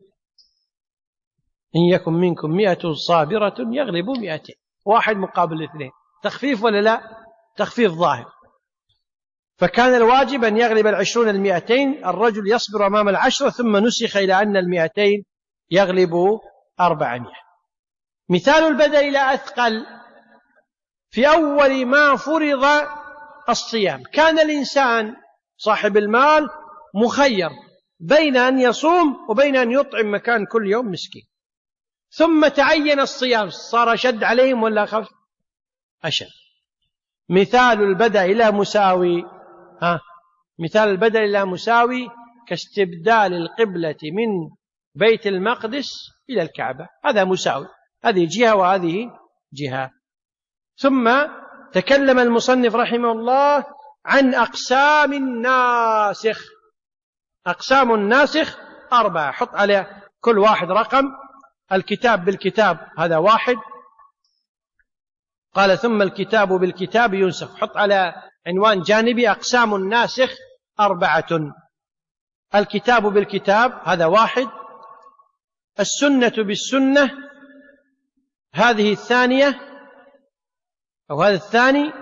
إن يكن منكم 100 صابرة يغلبوا 200. 1 مقابل 2. تخفيف ولا لا؟ تخفيف ظاهر. فكان الواجب أن يغلب 20 200. الرجل يصبر أمام 10، ثم نسخ إلى أن 200 يغلب 400. مثال البدل إلى أثقل: في أول ما فرض الصيام كان الإنسان صاحب المال مخير بين أن يصوم وبين أن يطعم مكان كل يوم مسكين، ثم تعين الصيام، صار شد عليهم ولا خف؟ أشد. مثال البدل إلى مساوي، مثال البدل إلى مساوي كاستبدال القبلة من بيت المقدس إلى الكعبة، هذا مساوي، هذه جهة وهذه جهة. ثم تكلم المصنف رحمه الله عن أقسام الناسخ. أقسام الناسخ 4، حط على كل واحد رقم. الكتاب بالكتاب هذا واحد. قال ثم الكتاب بالكتاب ينسخ. حط على عنوان جانبي أقسام الناسخ 4. الكتاب بالكتاب هذا واحد. السنة بالسنة هذه الثانية أو هذا الثاني.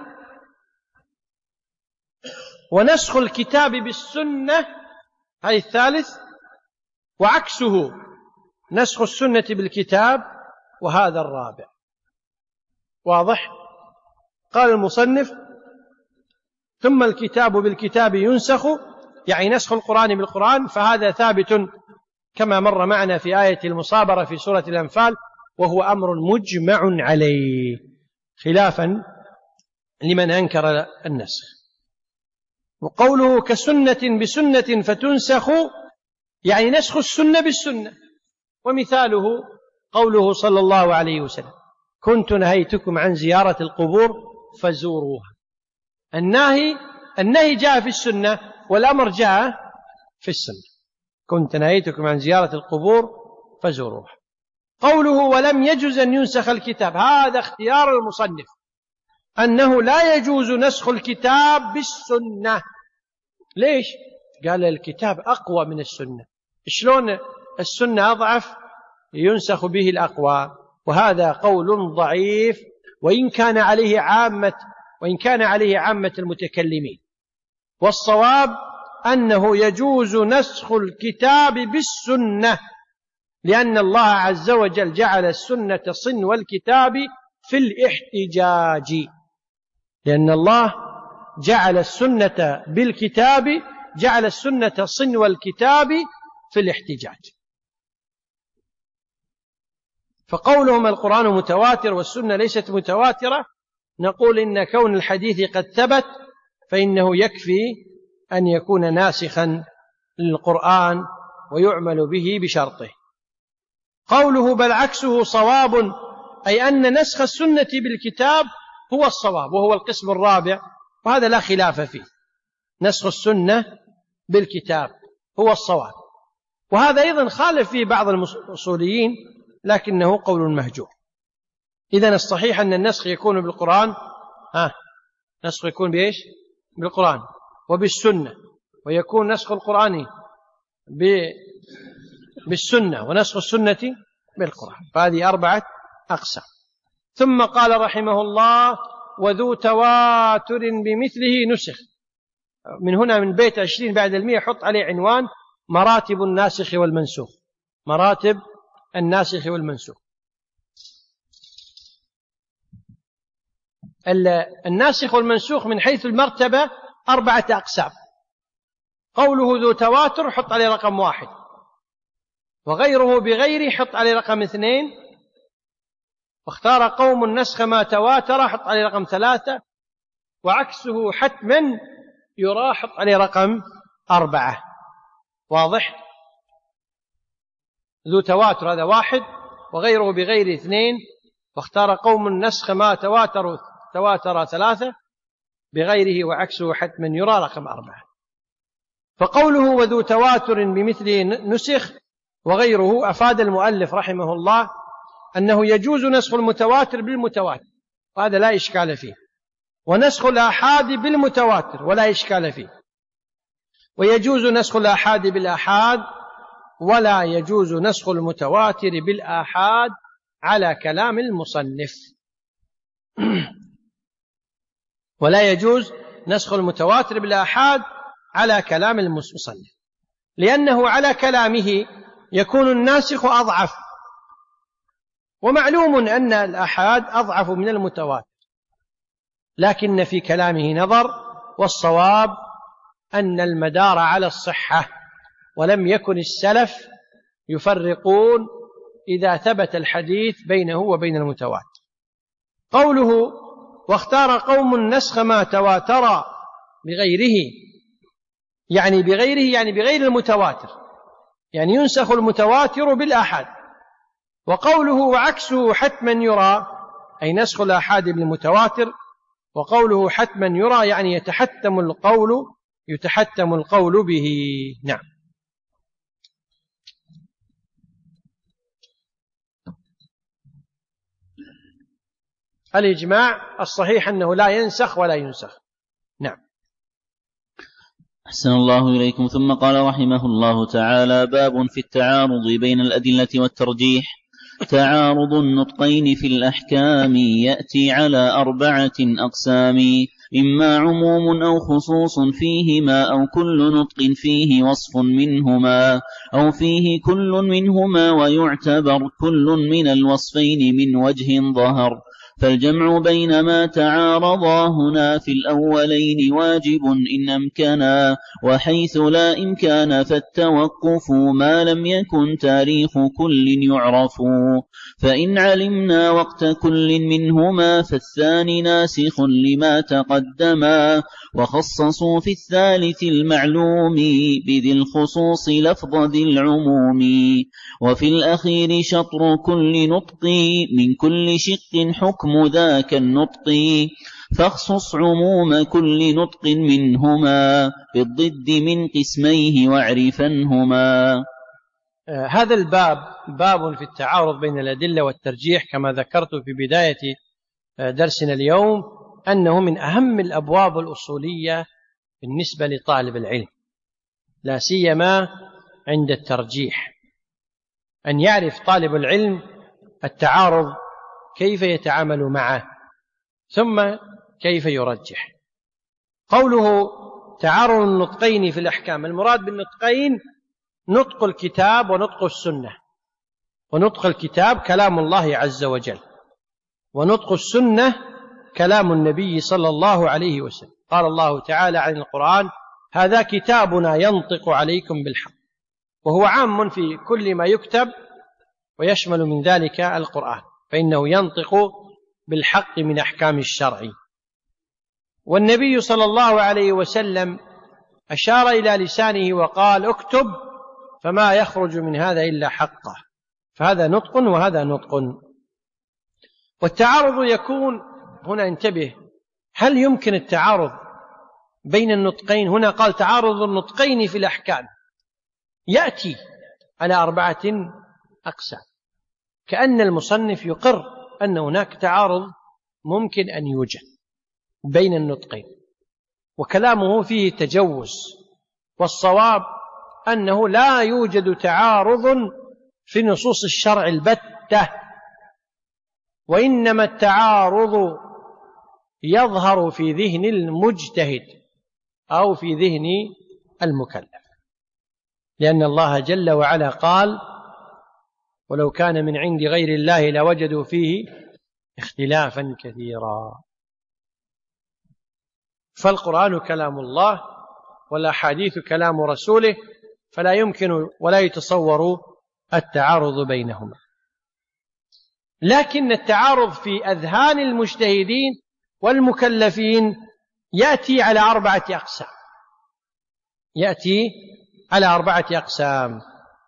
ونسخ الكتاب بالسنة هذه الثالث. وعكسه نسخ السنة بالكتاب وهذا الرابع. واضح؟ قال المصنف ثم الكتاب بالكتاب ينسخ، يعني نسخ القرآن بالقرآن، فهذا ثابت كما مر معنا في آية المصابرة في سورة الأنفال، وهو أمر مجمع عليه، خلافا لمن أنكر النسخ. وقوله كسنة بسنة فتنسخ، يعني نسخ السنة بالسنة. ومثاله قوله صلى الله عليه وسلم كنت نهيتكم عن زيارة القبور فزوروها. النهي جاء في السنة والأمر جاء في السنة. كنت نهيتكم عن زيارة القبور فزوروها. قوله ولم يجوز أن ينسخ الكتاب، هذا اختيار المصنف، أنه لا يجوز نسخ الكتاب بالسنة. ليش؟ قال الكتاب أقوى من السنة. شلون السنة أضعف ينسخ به الأقوى؟ وهذا قول ضعيف، وإن كان عليه عامة المتكلمين. والصواب أنه يجوز نسخ الكتاب بالسنة، لأن الله عز وجل جعل السنة صنو الكتاب في الاحتجاج. لأن الله جعل السنة بالكتاب، جعل السنة صنو الكتاب في الاحتجاج. فقولهم القرآن متواتر والسنة ليست متواترة، نقول إن كون الحديث قد ثبت فإنه يكفي أن يكون ناسخا للقرآن ويعمل به بشرطه. قوله بل عكسه صواب، أي أن نسخ السنة بالكتاب هو الصواب، وهو القسم الرابع، وهذا لا خلاف فيه. نسخ السنة بالكتاب هو الصواب، وهذا أيضا خالف فيه بعض الأصوليين، لكنه قول مهجور. إذن الصحيح أن النسخ يكون بالقرآن، نسخ يكون بإيش؟ بالقرآن وبالسنة، ويكون نسخ القرآن بالسنة، ونسخ السنة بالقرآن. فهذه 4 أقسام. ثم قال رحمه الله وذو تواتر بمثله نسخ. من هنا من بيت 20 بعد 100 حط عليه عنوان مراتب الناسخ والمنسوخ. مراتب الناسخ والمنسوخ. الناسخ والمنسوخ من حيث المرتبة 4 أقسام. قوله ذو تواتر حط عليه رقم 1، وغيره بغيره حط عليه رقم 2، واختار قوم النسخ ما تواتر حط عليه رقم 3، وعكسه حتما يرى حط عليه رقم 4. واضح؟ ذو تواتر هذا 1، وغيره بغير 2، واختار قوم النسخ ما تواتر 3 بغيره، وعكسه حتما يرى رقم 4. فقوله وذو تواتر بمثله نسخ وغيره، أفاد المؤلف رحمه الله أنه يجوز نسخ المتواتر بالمتواتر، وهذا لا إشكال فيه، ونسخ الآحاد بالمتواتر ولا إشكال فيه، ويجوز نسخ الآحاد بالآحاد، ولا يجوز نسخ المتواتر بالآحاد على كلام المصنف. ولا يجوز نسخ المتواتر بالآحاد على كلام المصنف، لأنه على كلامه يكون الناسخ أضعف، ومعلوم أن الآحاد أضعف من المتواتر، لكن في كلامه نظر، والصواب أن المدار على الصحة، ولم يكن السلف يفرقون إذا ثبت الحديث بينه وبين المتواتر. قوله واختار قوم النسخ ما تواتر بغيره، يعني بغير المتواتر، يعني ينسخ المتواتر بالآحاد. وقوله وعكسه حتما يرى، أي نسخ الآحاد بالمتواتر. وقوله حتما يرى يعني يتحتم القول به. نعم. الإجماع الصحيح أنه لا ينسخ ولا ينسخ. نعم.
أحسن الله إليكم. ثم قال رحمه الله تعالى: باب في التعارض بين الأدلة والترجيح. تعارض النطقين في الأحكام يأتي على 4 أقسام: إما عموم أو خصوص فيهما، أو كل نطق فيه وصف منهما، أو فيه كل منهما ويعتبر كل من الوصفين من وجه ظهر. فالجمع بين ما تعارضا هنا في الأولين واجب إن أمكنا، وحيث لا إمكان فالتوقف ما لم يكن تاريخ كل يعرف. فإن علمنا وقت كل منهما فالثاني ناسخ لما تقدما، وخصصوا في الثالث المعلوم بذي الخصوص لفظ ذي العموم. وفي الأخير شطر كل نطق من كل شق حكم ذاك النطق، فاخصص عموم كل نطق منهما بالضد من قسميه واعرفنهما.
هذا الباب باب في التعارض بين الأدلة والترجيح، كما ذكرت في بداية درسنا اليوم أنه من أهم الأبواب الأصولية بالنسبة لطالب العلم، لا سيما عند الترجيح، أن يعرف طالب العلم التعارض كيف يتعامل معه ثم كيف يرجح. قوله تعارض النطقين في الأحكام، المراد بالنطقين نطق الكتاب ونطق السنة. ونطق الكتاب كلام الله عز وجل، ونطق السنة كلام النبي صلى الله عليه وسلم. قال الله تعالى عن القرآن: هذا كتابنا ينطق عليكم بالحق، وهو عام في كل ما يكتب ويشمل من ذلك القرآن، فإنه ينطق بالحق من أحكام الشرع. والنبي صلى الله عليه وسلم أشار إلى لسانه وقال: اكتب، فما يخرج من هذا إلا حقه. فهذا نطق وهذا نطق. والتعارض يكون هنا، انتبه، هل يمكن التعارض بين النطقين؟ هنا قال تعارض النطقين في الأحكام، يأتي على 4 أقسام، كأن المصنف يقر أن هناك تعارض ممكن أن يوجد بين النطقين، وكلامه فيه تجوز. والصواب أنه لا يوجد تعارض في نصوص الشرع البتة، وإنما التعارض يظهر في ذهن المجتهد أو في ذهن المكلف، لأن الله جل وعلا قال: ولو كان من عند غير الله لوجدوا فيه اختلافا كثيرا. فالقرآن كلام الله والأحاديث كلام رسوله، فلا يمكن ولا يتصور التعارض بينهما. لكن التعارض في أذهان المجتهدين والمكلفين يأتي على 4 أقسام، يأتي على 4 أقسام.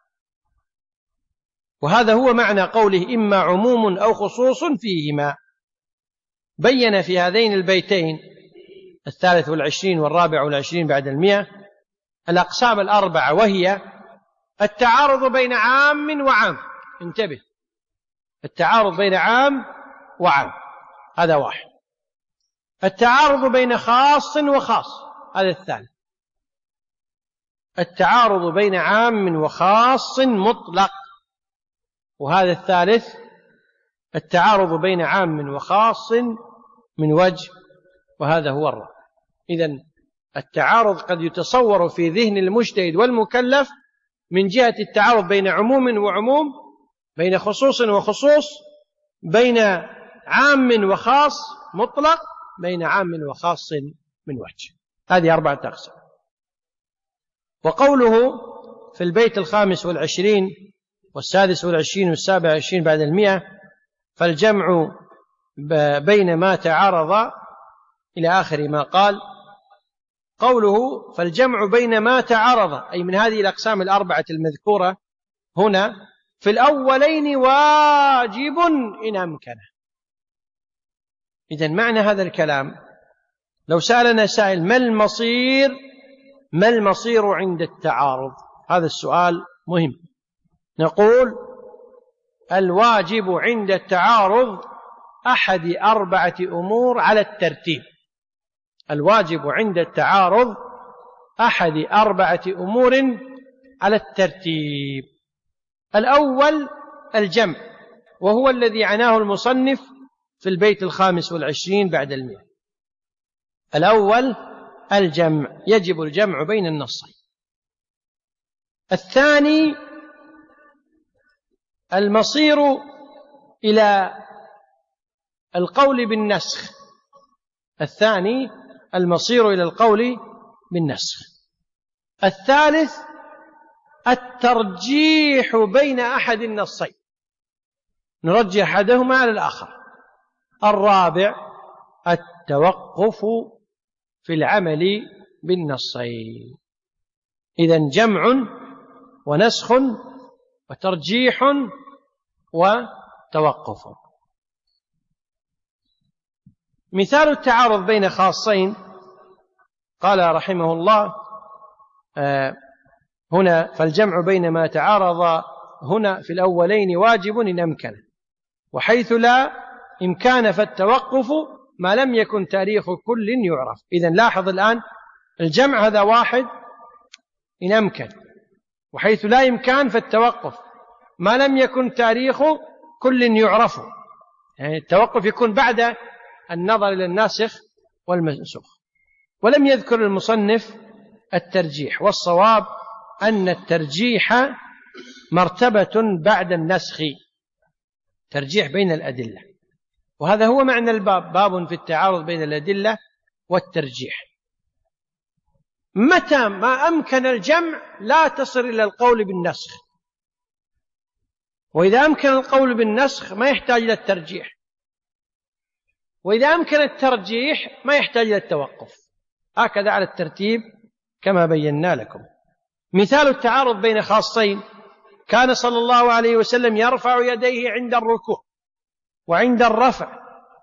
وهذا هو معنى قوله: إما عموم أو خصوص فيهما. بين في هذين البيتين 23 و24 بعد 100 الأقسام 4، وهي التعارض بين عام وعام. انتبه، التعارض بين عام وعام، هذا واحد. التعارض بين خاص وخاص، هذا الثالث. التعارض بين عام وخاص مطلق، وهذا الثالث. التعارض بين عام وخاص من وجه، وهذا هو الرابع. إذن التعارض قد يتصور في ذهن المجتهد والمكلف من جهة التعارض بين عموم وعموم، بين خصوص وخصوص، بين عام وخاص مطلق، بين عام وخاص من وجه. هذه 4 أقسام. وقوله في البيت 25 و26 و27 بعد 100: فالجمع بين ما تعارض، إلى آخر ما قال. قوله فالجمع بين ما تعارض، أي من هذه الأقسام 4 المذكورة هنا، في الأولين واجب إن أمكنه. إذن معنى هذا الكلام، لو سألنا سائل: ما المصير عند التعارض؟ هذا السؤال مهم. نقول: الواجب عند التعارض أحد 4 أمور على الترتيب. الواجب عند التعارض أحد 4 أمور على الترتيب. الأول الجمع، وهو الذي عناه المصنف في البيت 25 بعد 100. الأول الجمع، يجب الجمع بين النصين. الثاني المصير إلى القول بالنسخ. الثاني المصير إلى القول بالنسخ. الثالث الترجيح بين أحد النصين، نرجح أحدهما على الآخر. الرابع التوقف في العمل بالنصين. إذن جمع ونسخ وترجيح وتوقف. مثال التعارض بين خاصين، قال رحمه الله هنا: فالجمع بين ما تعارض هنا في الأولين واجب إن أمكن، وحيث لا إمكان فالتوقف ما لم يكن تاريخ كل يعرف. إذن لاحظ الآن الجمع هذا واحد إن أمكن، وحيث لا إمكان فالتوقف ما لم يكن تاريخ كل يعرف. يعني التوقف يكون بعد النظر إلى الناسخ والمنسوخ. ولم يذكر المصنف الترجيح، والصواب أن الترجيح مرتبة بعد النسخ، ترجيح بين الأدلة، وهذا هو معنى الباب، باب في التعارض بين الأدلة والترجيح. متى ما أمكن الجمع لا تصل إلى القول بالنسخ، وإذا أمكن القول بالنسخ ما يحتاج إلى الترجيح، وإذا أمكن الترجيح ما يحتاج إلى التوقف. هكذا على الترتيب كما بينا لكم. مثال التعارض بين خاصين: كان صلى الله عليه وسلم يرفع يديه عند الركوع وعند الرفع،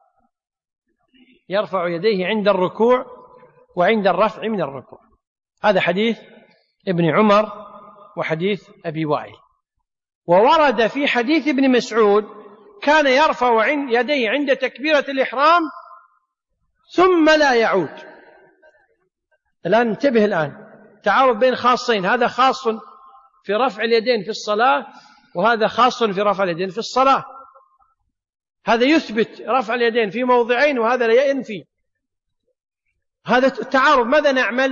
يرفع يديه عند الركوع وعند الرفع من الركوع. هذا حديث ابن عمر وحديث أبي وائل. وورد في حديث ابن مسعود: كان يرفع يديه عند تكبيرة الإحرام ثم لا يعود. الآن انتبه، الآن تعارض بين خاصين، هذا خاص في رفع اليدين في الصلاة، وهذا خاص في رفع اليدين في الصلاة. هذا يثبت رفع اليدين في موضعين، وهذا لا ينفي. هذا التعارض ماذا نعمل؟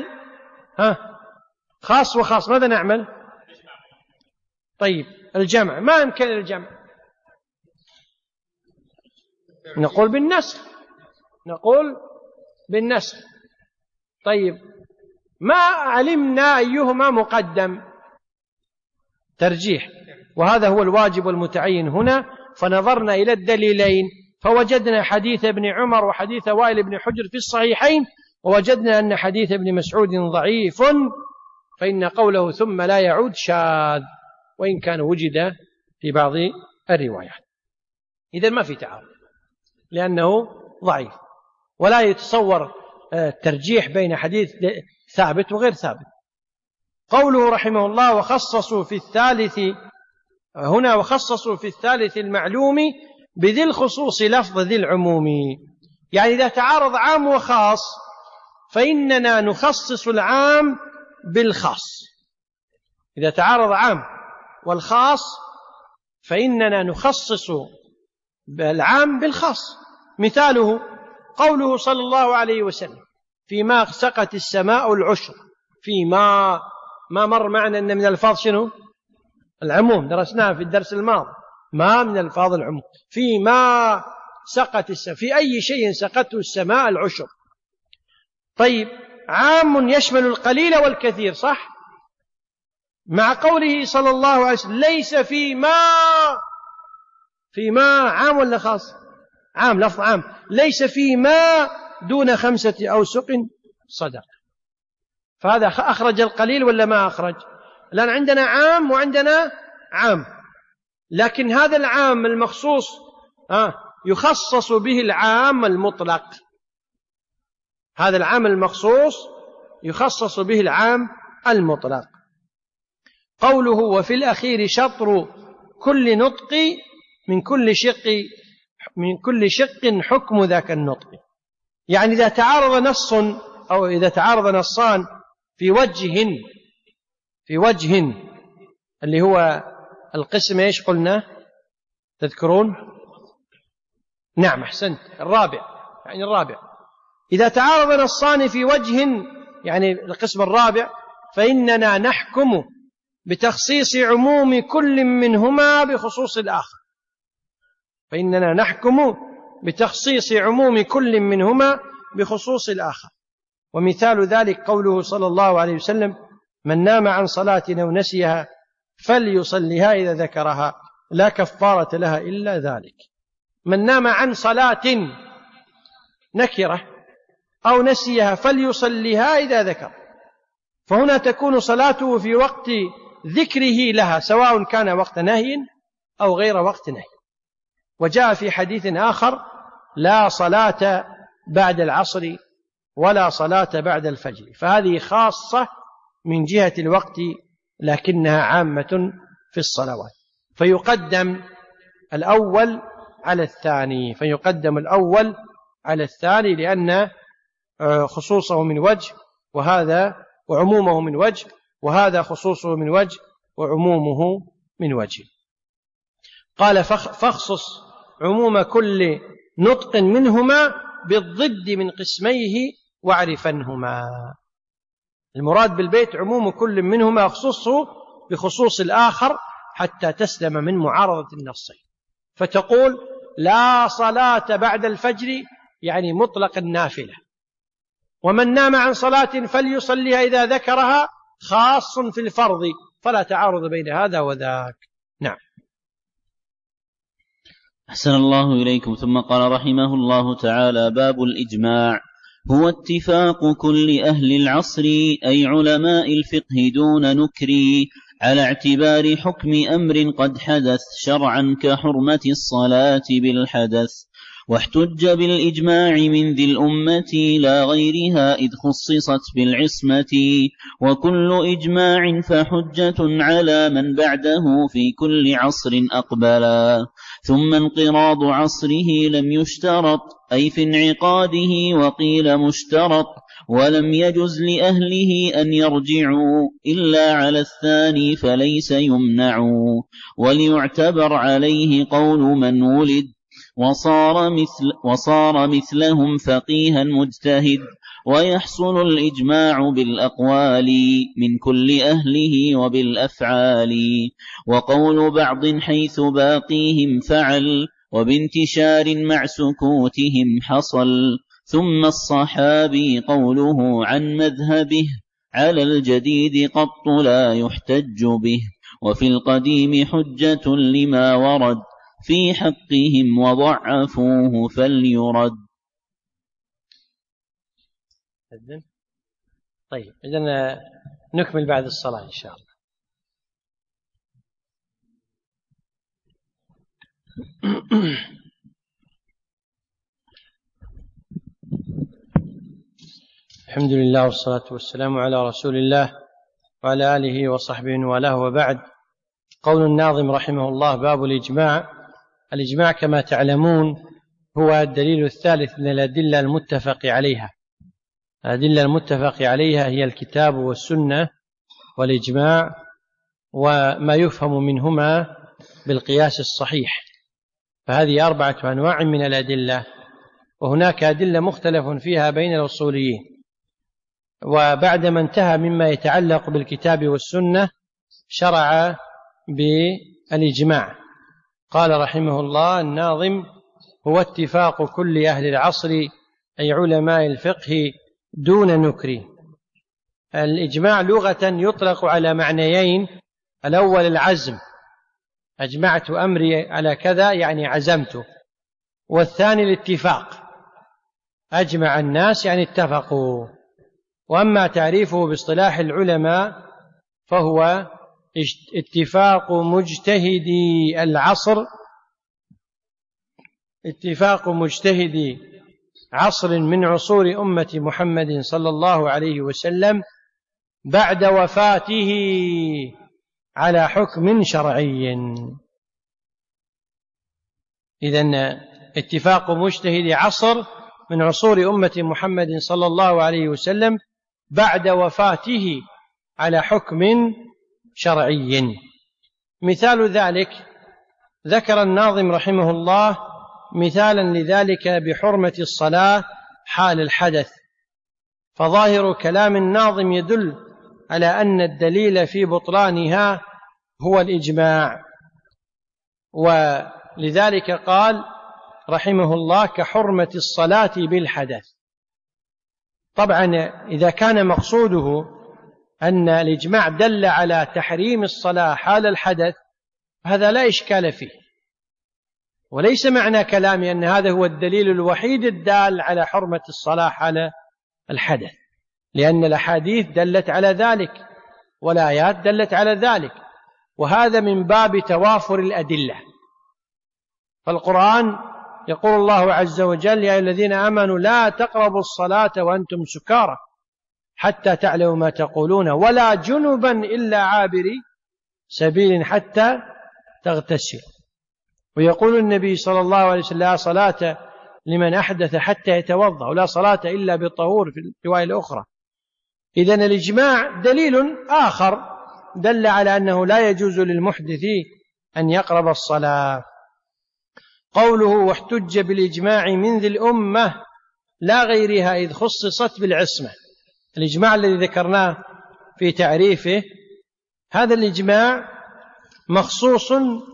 خاص وخاص ماذا نعمل؟ طيب الجمع، ما يمكن الجمع، نقول بالنسخ، نقول بالنسخ. طيب ما علمنا أيهما مقدم، ترجيح، وهذا هو الواجب والمتعين هنا. فنظرنا إلى الدليلين فوجدنا حديث ابن عمر وحديث وائل بن حجر في الصحيحين، ووجدنا أن حديث ابن مسعود ضعيف، فإن قوله ثم لا يعود شاذ، وإن كان وجد في بعض الروايات. إذن ما في تعارض لأنه ضعيف، ولا يتصور ترجيح بين حديث ثابت وغير ثابت. قوله رحمه الله: وخصصوا في الثالث هنا، وخصصوا في الثالث المعلوم بذي الخصوص لفظ ذي العموم. يعني إذا تعارض عام وخاص فإننا نخصص العام بالخاص. إذا تعارض عام والخاص فإننا نخصص العام بالخاص. مثاله قوله صلى الله عليه وسلم: فيما سقت السماء العشر. فيما ما مر معنا أن من الفاظ شنو؟ العموم، درسناها في الدرس الماضي، ما من الفاظ العموم. فيما سقت السماء، في أي شيء سقته السماء العشر. طيب عام يشمل القليل والكثير، صح؟ مع قوله صلى الله عليه وسلم: ليس فيما عام ولا خاص؟ عام، لفظ عام. ليس فيما دون 5 أوسق صدقة. فهذا أخرج القليل ولا ما أخرج؟ الآن عندنا عام وعندنا عام، لكن هذا العام المخصوص يخصص به العام المطلق. هذا العام المخصوص يخصص به العام المطلق. قوله: وفي الأخير شطر كل نطق من كل شق من كل شق حكم ذاك النطق. يعني إذا تعارض نص أو إذا تعارض نصان في وجه اللي هو القسم إيش قلنا تذكرون؟ نعم أحسنت، الرابع. إذا تعارض نصان في وجه يعني القسم الرابع فإننا نحكم بتخصيص عموم كل منهما بخصوص الآخر. ومثال ذلك قوله صلى الله عليه وسلم: من نام عن صلاة أو نسيها فليصلها إذا ذكرها لا كفارة لها إلا ذلك. من نام عن صلاة نكرة أو نسيها فليصلها إذا ذكر، فهنا تكون صلاته في وقت ذكره لها سواء كان وقت نهي أو غير وقت نهي. وجاء في حديث آخر: لا صلاة بعد العصر ولا صلاة بعد الفجر. فهذه خاصة من جهة الوقت لكنها عامة في الصلوات، فيقدم الأول على الثاني لأن خصوصه من وجه وعمومه من وجه، وهذا خصوصه من وجه وعمومه من وجه. قال: فاخصص عموم كل نطق منهما بالضد من قسميه واعرفنهما. المراد بالبيت عموم كل منهما اخصصه بخصوص الآخر حتى تسلم من معارضة النصين. فتقول: لا صلاة بعد الفجر يعني مطلق النافلة، ومن نام عن صلاة فليصليها إذا ذكرها خاص في الفرض، فلا تعارض بين هذا وذاك. نعم.
أحسن الله إليكم. ثم قال رحمه الله تعالى: باب الإجماع هو اتفاق كل أهل العصر أي علماء الفقه دون نكر على اعتبار حكم أمر قد حدث شرعا كحرمة الصلاة بالحدث. واحتج بالإجماع من ذي الأمة لا غيرها إذ خصصت بالعصمة، وكل إجماع فحجة على من بعده في كل عصر أقبلا. ثم انقراض عصره لم يشترط أي في انعقاده، وقيل مشترط ولم يجز لأهله أن يرجعوا إلا على الثاني فليس يمنع. وليعتبر عليه قول من ولد وصار مثلهم فقيها مجتهد، ويحصل الإجماع بالأقوال من كل أهله وبالأفعال. وقول بعض حيث باقيهم فعل، وبانتشار مع سكوتهم حصل. ثم الصحابي قوله عن مذهبه على الجديد قط لا يحتج به، وفي القديم حجة لما ورد في حقهم وضعفوه فليرد.
طيب إذن نكمل بعد الصلاة إن شاء الله. الحمد لله والصلاة والسلام على رسول الله وعلى آله وصحبه وله، وبعد. قول الناظم رحمه الله: باب الإجماع. الإجماع كما تعلمون هو الدليل الثالث من الأدلة المتفق عليها. الأدلة المتفق عليها هي الكتاب والسنة والإجماع وما يفهم منهما بالقياس الصحيح. فهذه 4 أنواع من الأدلة، وهناك أدلة مختلف فيها بين الأصوليين. وبعدما انتهى مما يتعلق بالكتاب والسنة شرع بالإجماع. قال رحمه الله الناظم: هو اتفاق كل أهل العصر أي علماء الفقه دون نكر. الإجماع لغة يطلق على معنيين: الأول العزم، أجمعت أمري على كذا يعني عزمته، والثاني الاتفاق، أجمع الناس يعني اتفقوا. وأما تعريفه باصطلاح العلماء فهو اتفاق مجتهدي العصر، اتفاق مجتهدي عصر من عصور أمة محمد صلى الله عليه وسلم بعد وفاته على حكم شرعي. إذن اتفاق مجتهد عصر من عصور أمة محمد صلى الله عليه وسلم بعد وفاته على حكم شرعي. مثال ذلك ذكر الناظم رحمه الله مثالا لذلك بحرمة الصلاة حال الحدث، فظاهر كلام الناظم يدل على أن الدليل في بطلانها هو الإجماع، ولذلك قال رحمه الله كحرمة الصلاة بالحدث. طبعا إذا كان مقصوده أن الإجماع دل على تحريم الصلاة حال الحدث هذا لا إشكال فيه، وليس معنى كلامي أن هذا هو الدليل الوحيد الدال على حرمة الصلاة حال الحدث، لأن الأحاديث دلت على ذلك والآيات دلت على ذلك، وهذا من باب توافر الأدلة. فالقرآن يقول الله عز وجل يا أيها الذين آمنوا لا تقربوا الصلاة وأنتم سكارى حتى تعلموا ما تقولون ولا جنبا إلا عابري سبيل حتى تغتسل. ويقول النبي صلى الله عليه وسلم لا صلاة لمن أحدث حتى يتوضأ ولا صلاة إلا بالطهور في الرواية الأخرى. إذن الإجماع دليل آخر دل على أنه لا يجوز للمحدث أن يقرب الصلاة. قوله واحتج بالإجماع من ذي الأمة لا غيرها إذ خصصت بالعصمة، الإجماع الذي ذكرناه في تعريفه هذا الإجماع مخصوص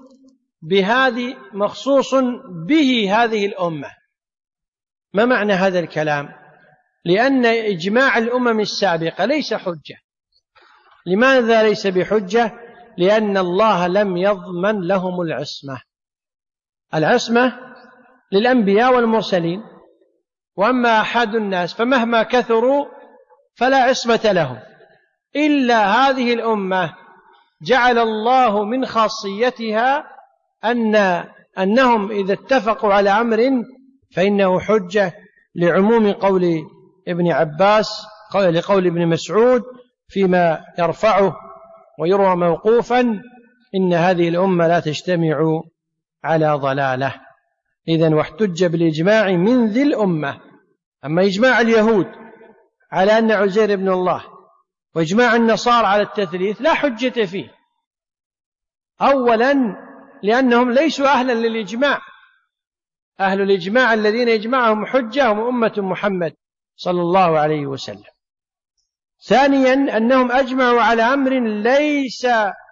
به هذه الأمة. ما معنى هذا الكلام؟ لأن إجماع الأمم السابقة ليس حجة. لماذا ليس بحجة؟ لأن الله لم يضمن لهم العصمة. العصمة للأنبياء والمرسلين، وأما أحد الناس فمهما كثروا فلا عصمة لهم، إلا هذه الأمة جعل الله من خاصيتها أنهم إذا اتفقوا على أمر فإنه حجة، لعموم قول ابن عباس لقول ابن مسعود فيما يرفعه ويروى موقوفا إن هذه الأمة لا تجتمع على ضلالة. إذن واحتج بالإجماع من ذي الأمة. أما إجماع اليهود على أن عزير ابن الله وإجماع النصارى على التثليث لا حجة فيه، أولا لأنهم ليسوا أهلا للإجماع. أهل الإجماع الذين يجمعهم حجة هم أمة محمد صلى الله عليه وسلم. ثانيا أنهم أجمعوا على أمر ليس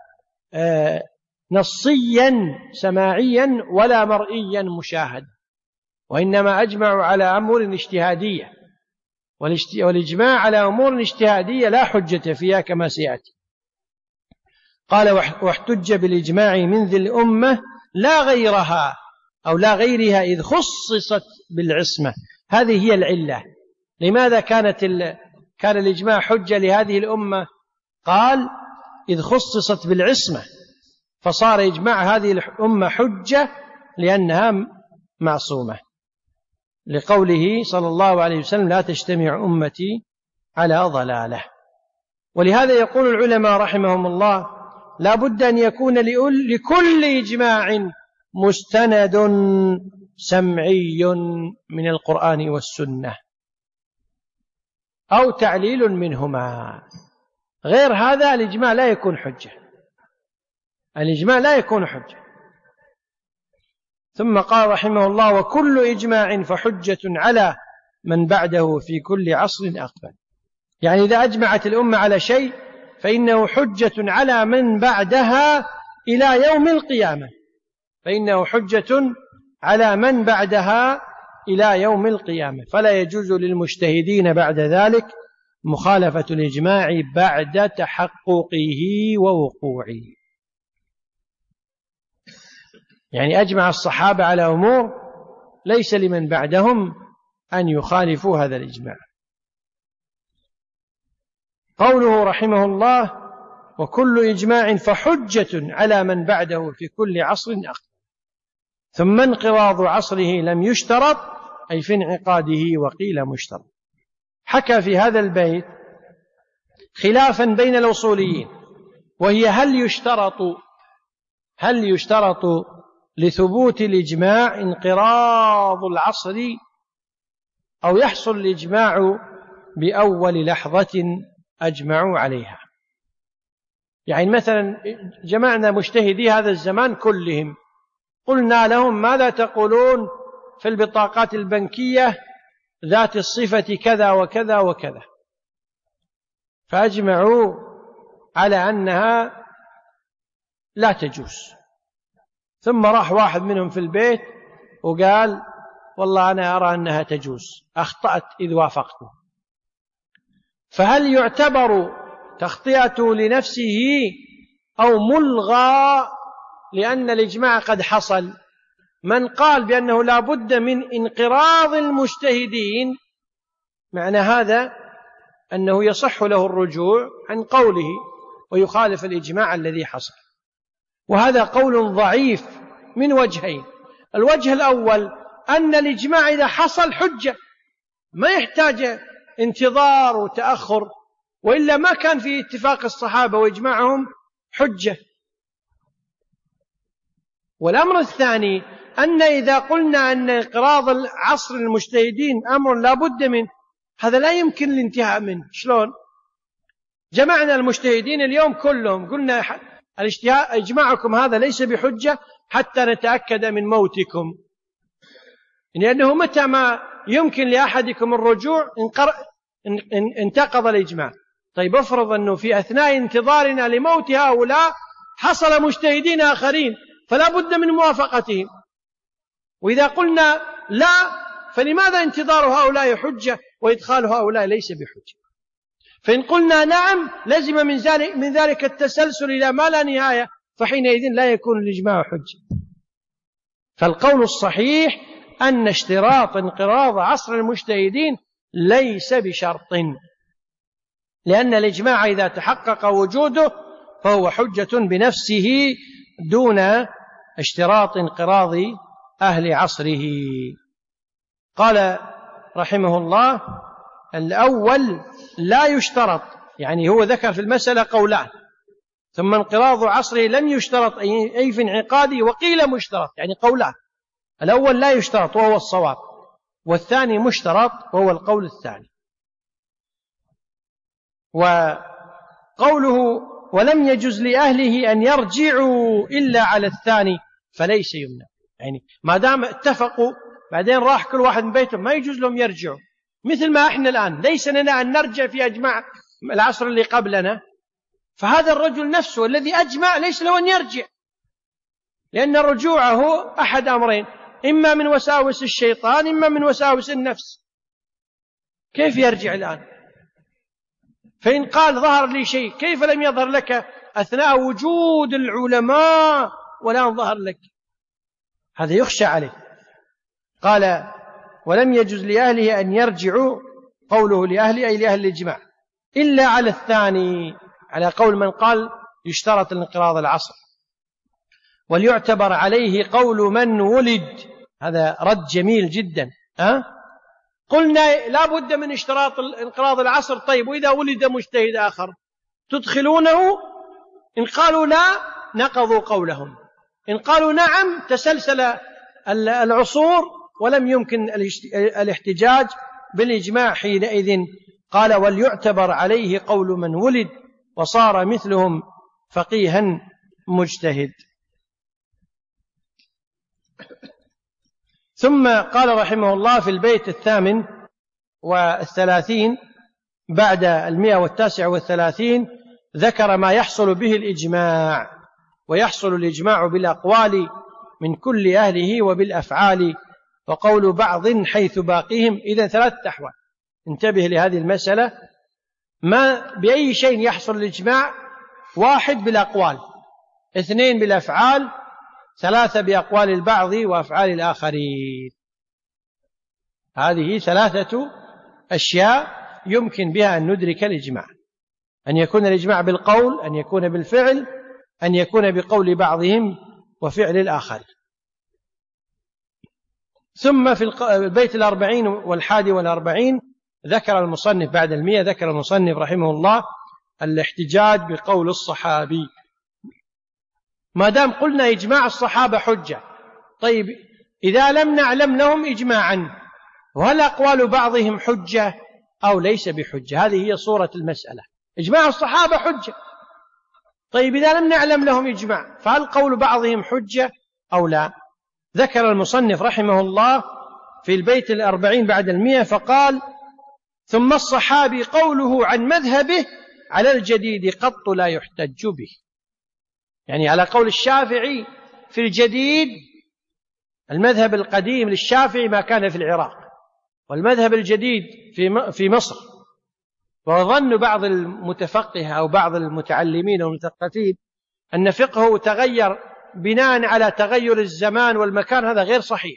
نصيا سماعيا ولا مرئيا مشاهدا، وإنما أجمعوا على أمور اجتهادية، والإجماع على أمور اجتهادية لا حجة فيها كما سيأتي. قال واحتج بالإجماع من ذي الأمة لا غيرها أو لا غيرها إذ خصصت بالعصمة. هذه هي العلة. لماذا كان الإجماع حجة لهذه الأمة؟ قال إذ خصصت بالعصمة، فصار إجماع هذه الأمة حجة لأنها معصومة، لقوله صلى الله عليه وسلم لا تجتمع أمتي على ضلالة. ولهذا يقول العلماء رحمهم الله لا بد أن يكون لكل إجماع مستند سمعي من القرآن والسنة أو تعليل منهما، غير هذا الإجماع لا يكون حجة. الإجماع لا يكون حجة. ثم قال رحمه الله وكل إجماع فحجة على من بعده في كل عصر أقبل. يعني إذا أجمعت الأمة على شيء فإنه حجة على من بعدها إلى يوم القيامة، فإنه حجة على من بعدها إلى يوم القيامة، فلا يجوز للمجتهدين بعد ذلك مخالفة الإجماع بعد تحققه ووقوعه. يعني أجمع الصحابة على أمور ليس لمن بعدهم أن يخالفوا هذا الإجماع. قوله رحمه الله وكل إجماع فحجة على من بعده في كل عصر أقبل. ثم انقراض عصره لم يشترط أي في انعقاده، وقيل مشترط. حكى في هذا البيت خلافا بين الأصوليين، وهي هل يشترط لثبوت الإجماع انقراض العصر أو يحصل الإجماع بأول لحظة أجمعوا عليها. يعني مثلا جمعنا مجتهدي هذا الزمان كلهم، قلنا لهم ماذا تقولون في البطاقات البنكية ذات الصفة كذا وكذا وكذا، فأجمعوا على أنها لا تجوز. ثم راح واحد منهم في البيت وقال والله أنا أرى أنها تجوز، أخطأت إذ وافقته. فهل يعتبر تخطئته لنفسه أو ملغى لأن الإجماع قد حصل؟ من قال بأنه لا بد من انقراض المجتهدين معنى هذا أنه يصح له الرجوع عن قوله ويخالف الإجماع الذي حصل، وهذا قول ضعيف من وجهين. الوجه الأول أن الإجماع إذا حصل حجة، ما يحتاج انتظار وتأخر، وإلا ما كان في اتفاق الصحابة وإجماعهم حجة. والأمر الثاني أن إذا قلنا أن انقراض العصر المجتهدين أمر لا بد منه، هذا لا يمكن الانتهاء منه. شلون؟ جمعنا المجتهدين اليوم كلهم قلنا إجماعكم هذا ليس بحجة حتى نتأكد من موتكم، لأنه متى ما يمكن لأحدكم الرجوع انتقض الإجماع. طيب افرض أنه في أثناء انتظارنا لموت هؤلاء حصل مجتهدين آخرين فلا بد من موافقتهم، وإذا قلنا لا فلماذا انتظار هؤلاء حجة وإدخال هؤلاء ليس بحجة؟ فإن قلنا نعم لزم من ذلك التسلسل إلى ما لا نهاية، فحينئذ لا يكون الإجماع حجة. فالقول الصحيح أن اشتراط انقراض عصر المجتهدين ليس بشرط، لأن الإجماع إذا تحقق وجوده فهو حجة بنفسه دون اشتراط انقراض أهل عصره. قال رحمه الله الأول لا يشترط، يعني هو ذكر في المسألة قولان، ثم انقراض عصره لم يشترط أي في انعقاده، وقيل مشترط، يعني قولان. الأول لا يشترط وهو الصواب، والثاني مشترط وهو القول الثاني. وقوله ولم يجز لأهله أن يرجعوا إلا على الثاني فليس يمنع، يعني ما دام اتفقوا بعدين راح كل واحد من بيته ما يجوز لهم يرجعوا، مثل ما احنا الآن ليس لنا أن نرجع في أجماع العصر اللي قبلنا، فهذا الرجل نفسه الذي أجمع ليس له أن يرجع، لأن رجوعه أحد أمرين، إما من وساوس الشيطان إما من وساوس النفس. كيف يرجع الآن؟ فإن قال ظهر لي شيء، كيف لم يظهر لك أثناء وجود العلماء ولا ظهر لك؟ هذا يخشى عليه. قال ولم يجز لأهله أن يرجعوا، قوله لأهله أي لأهل الإجماع، إلا على الثاني، على قول من قال يشترط الانقراض العصر. وليعتبر عليه قول من ولد، هذا رد جميل جدا. قلنا لا بد من اشتراط انقراض العصر، طيب وإذا ولد مجتهد آخر تدخلونه؟ إن قالوا لا نقضوا قولهم، إن قالوا نعم تسلسل العصور ولم يمكن الاحتجاج بالإجماع حينئذ. قال وليعتبر عليه قول من ولد وصار مثلهم فقيها مجتهد. ثم قال رحمه الله في البيت 38 بعد 139 ذكر ما يحصل به الإجماع، ويحصل الإجماع بالأقوال من كل أهله وبالأفعال، وقول بعض حيث باقيهم. إذا 3 أحوال، انتبه لهذه المسألة. ما بأي شيء يحصل الإجماع؟ 1 بالأقوال، 2 بالأفعال، 3 بأقوال البعض وأفعال الآخرين. هذه 3 أشياء يمكن بها أن ندرك الإجماع: أن يكون الإجماع بالقول، أن يكون بالفعل، أن يكون بقول بعضهم وفعل الآخر. ثم في البيت 40 والحادي ذكر المصنف بعد 100 ذكر المصنف رحمه الله الاحتجاج بقول الصحابي. ما دام قلنا إجماع الصحابة حجة، طيب إذا لم نعلم لهم إجماعا، وهل أقوال بعضهم حجة أو ليس بحجة؟ هذه هي صورة المسألة. إجماع الصحابة حجة، طيب إذا لم نعلم لهم إجماع فهل قول بعضهم حجة أو لا؟ ذكر المصنف رحمه الله في البيت 40 بعد 100 فقال: ثم الصحابي قوله عن مذهبه على الجديد قط لا يحتج به. يعني على قول الشافعي في الجديد، المذهب القديم للشافعي ما كان في العراق، والمذهب الجديد في مصر. وظن بعض المتفقه أو بعض المتعلمين والمثقفين أن فقهه تغير بناء على تغير الزمان والمكان. هذا غير صحيح،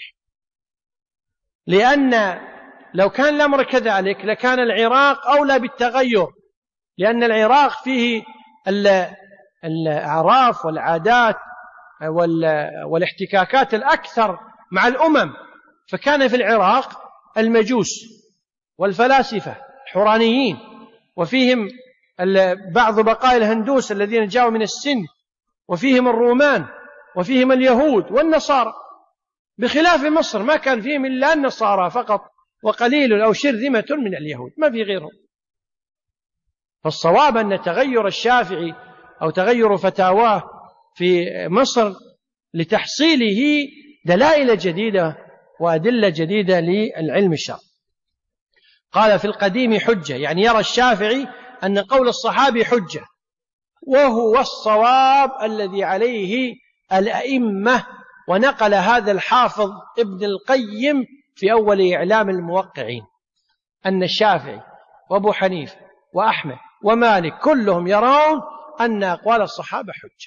لأن لو كان الأمر كذلك لكان العراق أولى بالتغير، لأن العراق فيه الأعراف والعادات والاحتكاكات الأكثر مع الأمم. فكان في العراق المجوس والفلاسفة الحورانيين، وفيهم بعض بقايا الهندوس الذين جاءوا من السند، وفيهم الرومان، وفيهم اليهود والنصارى، بخلاف مصر ما كان فيهم إلا النصارى فقط، وقليل أو شرذمة من اليهود، ما في غيرهم. فالصواب أن تغير الشافعي أو تغير فتاواه في مصر لتحصيله دلائل جديدة وأدلة جديدة للعلم الشرعي. قال: في القديم حجة، يعني يرى الشافعي أن قول الصحابي حجة، وهو الصواب الذي عليه الأئمة. ونقل هذا الحافظ ابن القيم في أول إعلام الموقعين، أن الشافعي وأبو حنيفة وأحمد ومالك كلهم يرون أن أقوال الصحابة حجة.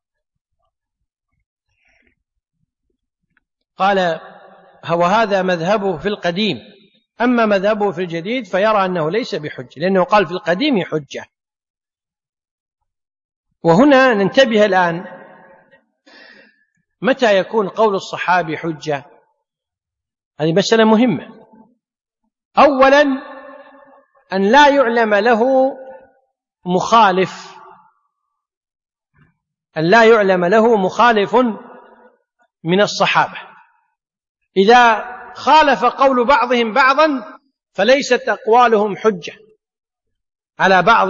قال: وهذا مذهبه في القديم، أما مذهبه في الجديد فيرى أنه ليس بحجة، لأنه قال في القديم حجة. وهنا ننتبه الآن، متى يكون قول الصحابي حجة؟ هذه مسألة مهمة. أولا أن لا يعلم له مخالف، أن لا يعلم له مخالف من الصحابة. إذا خالف قول بعضهم بعضا فليست أقوالهم حجة على بعض.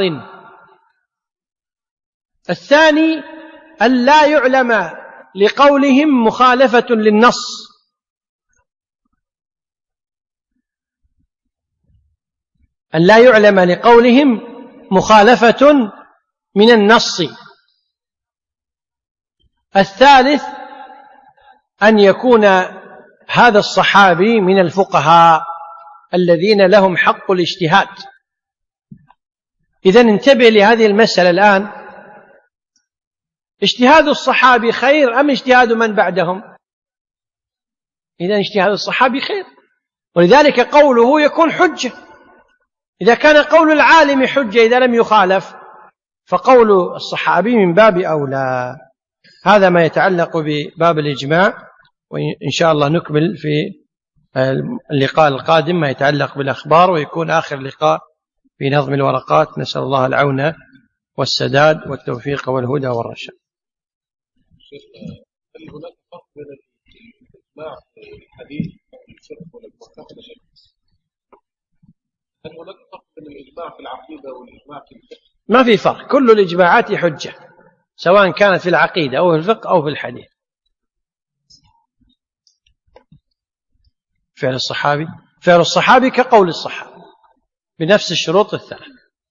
الثاني أن لا يعلم لقولهم مخالفة للنص، أن لا يعلم لقولهم مخالفة من النص. الثالث أن يكون هذا الصحابي من الفقهاء الذين لهم حق الاجتهاد. إذن انتبه لهذه المسألة الآن: اجتهاد الصحابي خير أم اجتهاد من بعدهم؟ إذن اجتهاد الصحابي خير، ولذلك قوله يكون حجة. إذا كان قول العالم حجة إذا لم يخالف، فقول الصحابي من باب أولى. هذا ما يتعلق بباب الإجماع، وإن شاء الله نكمل في اللقاء القادم ما يتعلق بالأخبار، ويكون آخر لقاء في نظم الورقات. نسأل الله العون والسداد والتوفيق والهدى والرشاد.
هل هناك فرق بين الإجماع والحديث والفقه والمعتقد؟ هل هناك فرق بين الإجماع في العقيدة والإجماع في الفقه؟
ما في فرق، كل الإجماعات حجة، سواء كانت في العقيدة أو في الفقه أو في الحديث. فعل الصحابي كقول الصحابي بنفس الشروط الثلاث.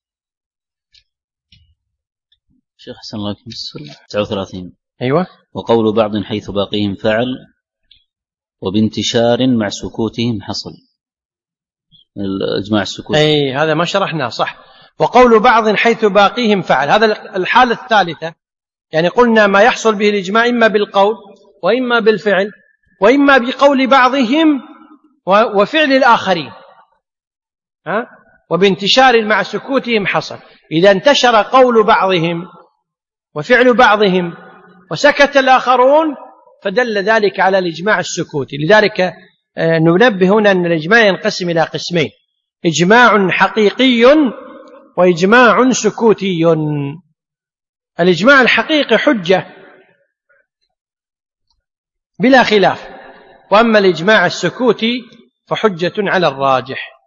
شيخ حسن الله يكون السر 39.
أيوة.
وقول بعض حيث باقيهم فعل، وبانتشار مع سكوتهم حصل. الإجماع السكوت.
أي هذا ما شرحناه صح. وقول بعض حيث باقيهم فعل، هذا الحالة الثالثة. يعني قلنا ما يحصل به الإجماع إما بالقول وإما بالفعل وإما بقول بعضهم وفعل الآخرين، وبانتشار مع سكوتهم حصل. إذا انتشر قول بعضهم وفعل بعضهم وسكت الآخرون فدل ذلك على الإجماع السكوتي. لذلك ننبه هنا أن الإجماع ينقسم إلى قسمين: إجماع حقيقي وإجماع سكوتي. الإجماع الحقيقي حجة بلا خلاف. وأما الإجماع السكوتي فحجة على الراجح.